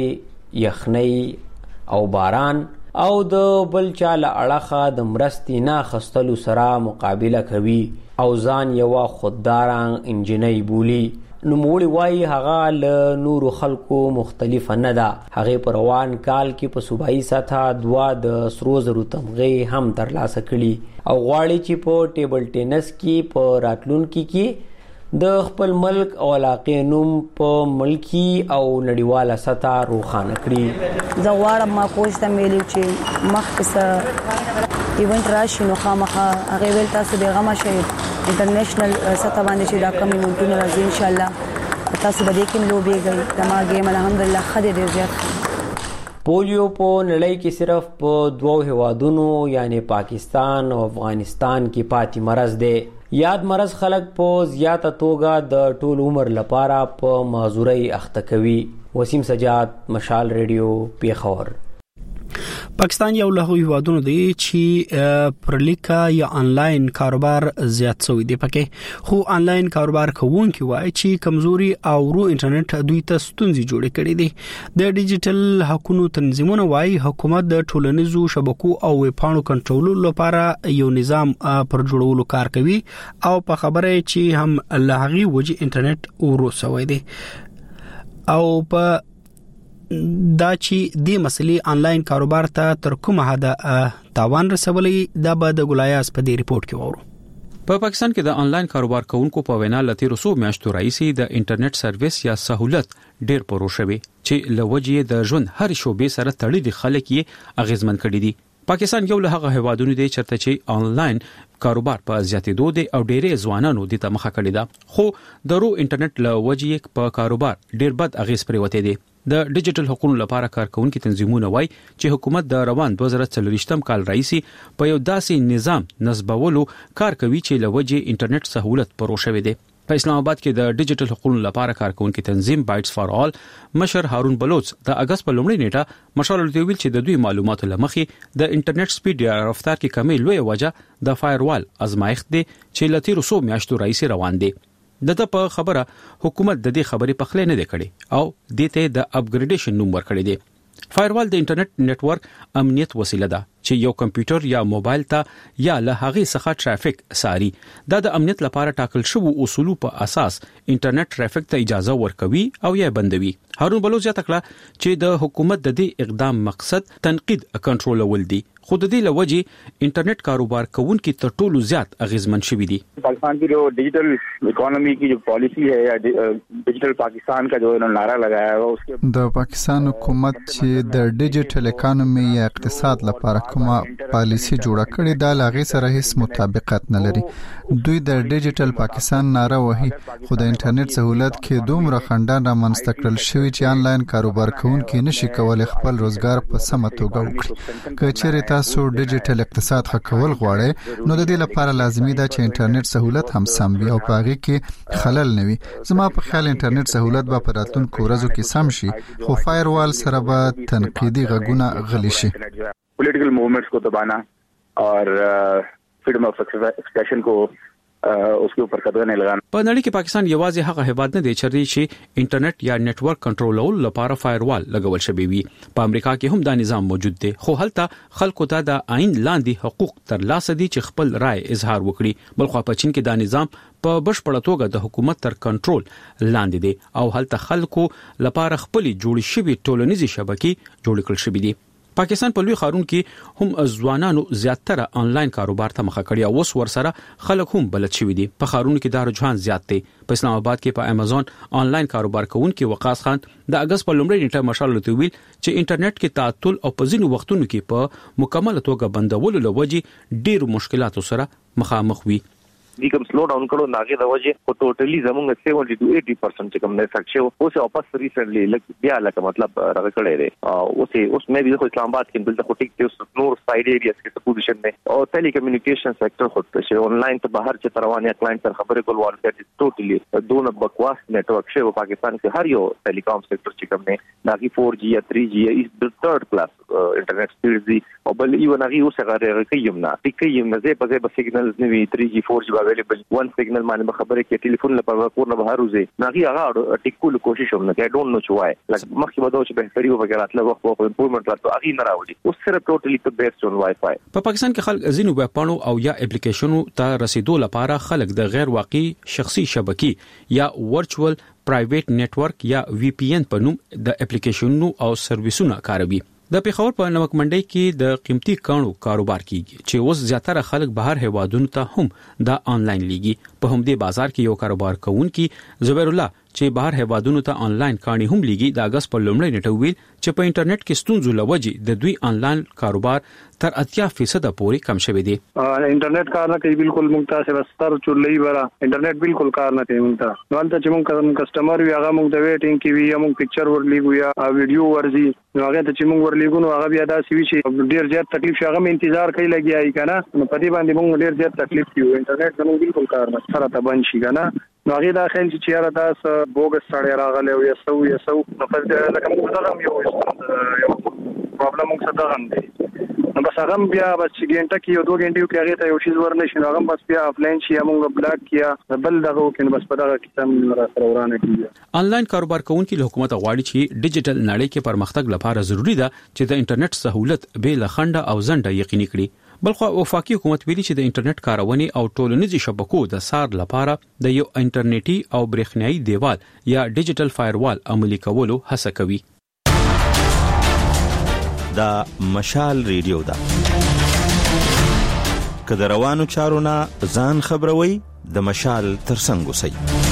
یخنۍ او باران او د بل چا له اړخه د مرستې نه اخیستلو سره مقابله کوي او ځان یوه خودداره انجنۍ بولي. نوموړي وایي هغه له نورو خلکو مختلفه نه ده. هغې په روان کال کې په صوبایي سطحه دوه د سرو زرو تمغې هم ترلاسه کړي او غواړي چې په ټیبل ټینس کې په راتلونکي کې د خپل ملک او علاقې نوم په ملکي او نړیواله سطحه روښانه کړي. زه غواړم ما کوچ ته ویلي چې مخکې څه ایونټ راشي نو خامخا هغې ویل تاسو بېغمه شئ انټرنیشنل سطح باندې چې دا کم ایونټونه راځي انشاءالله تاسو به دې کې هم لوبېږئ. زما ګیم الحمدلله ښه دی، ډېر زیات. پولیو په نړۍ کې صرف په دوو هیوادونو یعنی پاکستان او افغانستان کې پاتې مرض دی. یاد مرض خلک په زیاته توګه د ټول عمر لپاره په معذورۍ اخته کوي. وسیم سجاد، مشال ریډیو، پیښور. پاکستان یو له هیوادونو دی چې پرلیکا یا آنلاین کاروبار زیات شوی دی پکې خو آنلاین کاروبار کوونکي وایي چې کمزوري او ورو انټرنیټ دوی ته ستونزې جوړې کړې دي د ډیجیټل حقوقو تنظیمونه وایي حکومت د ټولنیزو شبکو او ویبپاڼو کنټرول لپاره یو نظام پر جوړولو کار کوي او په خبره چې هم لهغي وجه انټرنیټ ورو شوی دی او په دا چې د مسلې آنلاین کاروبار ته تر کومه حد تاوان رسولې دا به د ګلایاس په دې ریپورت کې وورو په پاکستان کې د آنلاین کاروبار کوونکو په وینا لتی رسو میاشتو رئیسي د انټرنیټ سرویس یا سہولت ډیر پروشوي چې لوجې د ژوند هر شوبې سره تړلي خلک یې اغیزمن کړي دي پاکستان یو له هغه هیوادونو دی چرته چې آنلاین کاروبار په زیاتېدو دی او ډېرې ځوانانو د تمخه کړي ده خو درو انټرنیټ لوجې په کاروبار ډیر بد اغیز پریوته دي د ډیجیټل حقوقو لپاره کارکونکو تنظیمونه وایي چې حکومت د روان دوه زره څلوېښتم کال رئیسي په یو داسې نظام نسبولو کار کوي چې لوجې انټرنیټ سہولت پروشوي دي په اسلام آباد کې د ډیجیټل حقوقو لپاره کارکونکو تنظیم بایټس فار آل مشر هارون بلوچ د اگست په لومړۍ نیټه مشال ویل چې د دوی معلوماتو لمخې د انټرنیټ سپیډ یا رفتار کې کمی لوی وجه د فایروال ازمایښت دي چې لتی رسو میاشتو رئیسي روان دي دته په خبره حکومت د دې خبرې په خله نه دی کړي او د ته د اپګریډیشن نوم ورکړي دي فایروال د انټرنیټ نتورک امنیت وسیله ده چې یو کمپیوټر یا موبایل ته یا له هغه څخه ټرافیک ساري دا د امنیت لپاره ټاکل شوی اصولو په اساس انټرنیټ ټرافیک ته اجازه ورکوي او یا بندوي هارون بلوچ زیاته کړه چې د حکومت د دې اقدام مقصد تنقید کنټرولول دي خود دې لوجې انټرنیټ کاروبار کوونکي تر ټولو زیات اغیزمن شوي دي پاکستان کی جو ڈیجیٹل اکانومی کی جو پالیسی ہے یا ڈیجیٹل پاکستان کا جو نعرہ لگایا ہے اس کے د پاکستان حکومت چې د ډیجیټل اکانومی یا اقتصاد لپاره کومه پالیسی جوړه کړې ده لاغې سره هیڅ مطابقت نه لري دوی د ډیجیټل پاکستان نعرہ وهي خو د انټرنیټ سہولت کې دومره خندان رامنځته کړل شوی چې آنلاین کاروبار کوونکي نشي کولای خپل روزګار په سمه توګه وکړي که چیرې تاسو ډیجیټل اقتصاد ښه کول غواړئ نو د دې لپاره لازمي ده چې انټرنیټ سہولت هم سم وي او په هغه کې خلل نه وي زما په خیال انټرنیټ سہولت به په راتلونکو ورځو کې سم شي خو فایروال سره به تنقیدي غږونه غلي شي پولیټیکل موومنټس کو دبانا اور فریډم اف ایکسپریشن کو اس کے اوپر قدغه نه لګان په نړۍ کې پاکستان یوازې هغه هیواد نه دی چې انټرنیټ یا نتورک کنټرولول لپاره فایروال لګول شوی وي په امریکا کې هم دا نظام موجود دی خو هلته خلکو ته د آئین لاندې حقوق ترلاسه دي چې خپل رائے اظهار وکړي بلخو په چین کې دا نظام په بشپړه توګه د حکومت تر کنټرول لاندې دی او هلته خلکو لپاره خپل جوړ شوی ټولنیزي شبکې جوړ کړل شوی دي پاکستان په لوی خارون کې هم ځوانانو زیاتره آنلاین کاروبار ته مخه کړی او اوس ورسره خلک هم بلد شوی دي په خارون کې دا رجحان زیات دی په اسلام آباد کې په امازون آنلاین کاروبار کوونکي وقاص خان د اگست په لومړۍ نیټه مشال ویل چې انټرنیټ کې تعطل او په ځینو وختونو کې په مکمل توګه بندولو لوجې ډېر مشکلاتو سره مخامخ وي دی کوم سلو ډاون کړو ناګه د وجه او ټوټلی زمونږ سیونټي ټو ایټي پرسنټ چې کوم نه سکشو اوس او پاس ریسنټلی لک بیا لکه مطلب راغ کړی دی او اوس اوس مې د اسلام آباد کې بل د ټیک ته نور ساید ایریاز کې پوزیشن دی او ټیلی کمیونیکیشن سېکټر خو ته آنلاین ته بهر چې روانه کلاینټ سره خبرې کول ورته ټوټلی دونه بکواس نتورک شو پاکستان کې هر یو ټیلیکام سېکټر چې کوم نه ناګي فور جی یا تھری جی از د تھرد کلاس انټرنیټ سپیډ دی او بل یو ناګي اوس هغه کوي نه کوي نه زه په زه په سیګنلز نه وی تھری جی فور جی اویلیبل ون سیګنل باندې خبره کې ټلیفون لپاره کور نه بهر وځي ناګي هغه ټیکول کوشش هم نه کوي ډونټ نو چوای لکه مخکې به دا چې بهتري وګړه اتل وخت په امپرومنت راځي هغه نه راوړي اوس صرف ټوټلی په بیس اون وای فای په پاکستان کې خلک ازینو ویبپاڼو او یا اپلیکیشنونو ته رسیدو لپاره خلک د غیر واقعي شخصي شبکې یا ورچوال پرایویټ نتورک یا وی پی ان په نوم د اپلیکیشنونو او سرویسونو کاروي د پیښور په نمک منډي کې د قیمتي کانو کاروبار کیږي چې اوس زیاتره خلک بهر هیوادونو ته هم د آنلاین لیږي په همدې بازار کې یو کاروبار کوونکی زبیر الله چې بهر هیوادونو ته آنلاین کاني هم لیږي د اگست په لومړۍ نیټه ویل چې په انټرنیټ کې ستونزو لوجې د دوی آنلاین کاروبار تر اتیا فیصد پورې کم شوی دی انټرنیټ کار نه کوي بالکل مونږ ته ستر چولې برا انټرنیټ بالکل کار نه کوي مونږ ته نو ته چې مونږ کسٹمر وی هغه مونږ د ویټینګ کې وی مونږ پکچر ورلیږو یا ویډیو ورزي هغه ته چې مونږ ورلیږو نو هغه بیا دا سی وی چې ډیر زیات تکلیف شغه مې انتظار کوي لګیای کنه نو په دې باندې مونږ ډیر زیات تکلیف کیو انټرنیټ زموږ بالکل کار نه سره ته بند شي کنه نو هغه دا خیال چې چیرې تاسو بوګس سړی راغلی او یا سو یا سو نو په دې لکه موږ دا هم یو یو پرابلم موږ سره هم دی بس هغه بیا بس ګنټه کې یو دوه غنټې کې هغه ته یو شی ورنشي هغه بس بیا افلاین شي موږ بلاک کیا بل دغه کې بس په دغه کې تم را سره ورانه کیږي. آنلاین کاروبار کوونکي له حکومت غواړي چې ډیجیټل نړۍ کې پرمختګ لپاره ضروری ده چې د انټرنیټ سہولت به لخنده او زنده یقیني کړي. بلخو وفاقي حکومت ویلي چې د انټرنیټ کارونې او ټولنیزي شبکو د سار لپاره د یو انټرنیټي او برېښنایي دیوال یا ډیجیټل فایروال عملي کولو هڅه کوي. دا مشال ریډیو ده. که د روانو چارو نه ځان خبروي د مشال ترڅنګ اوسئ.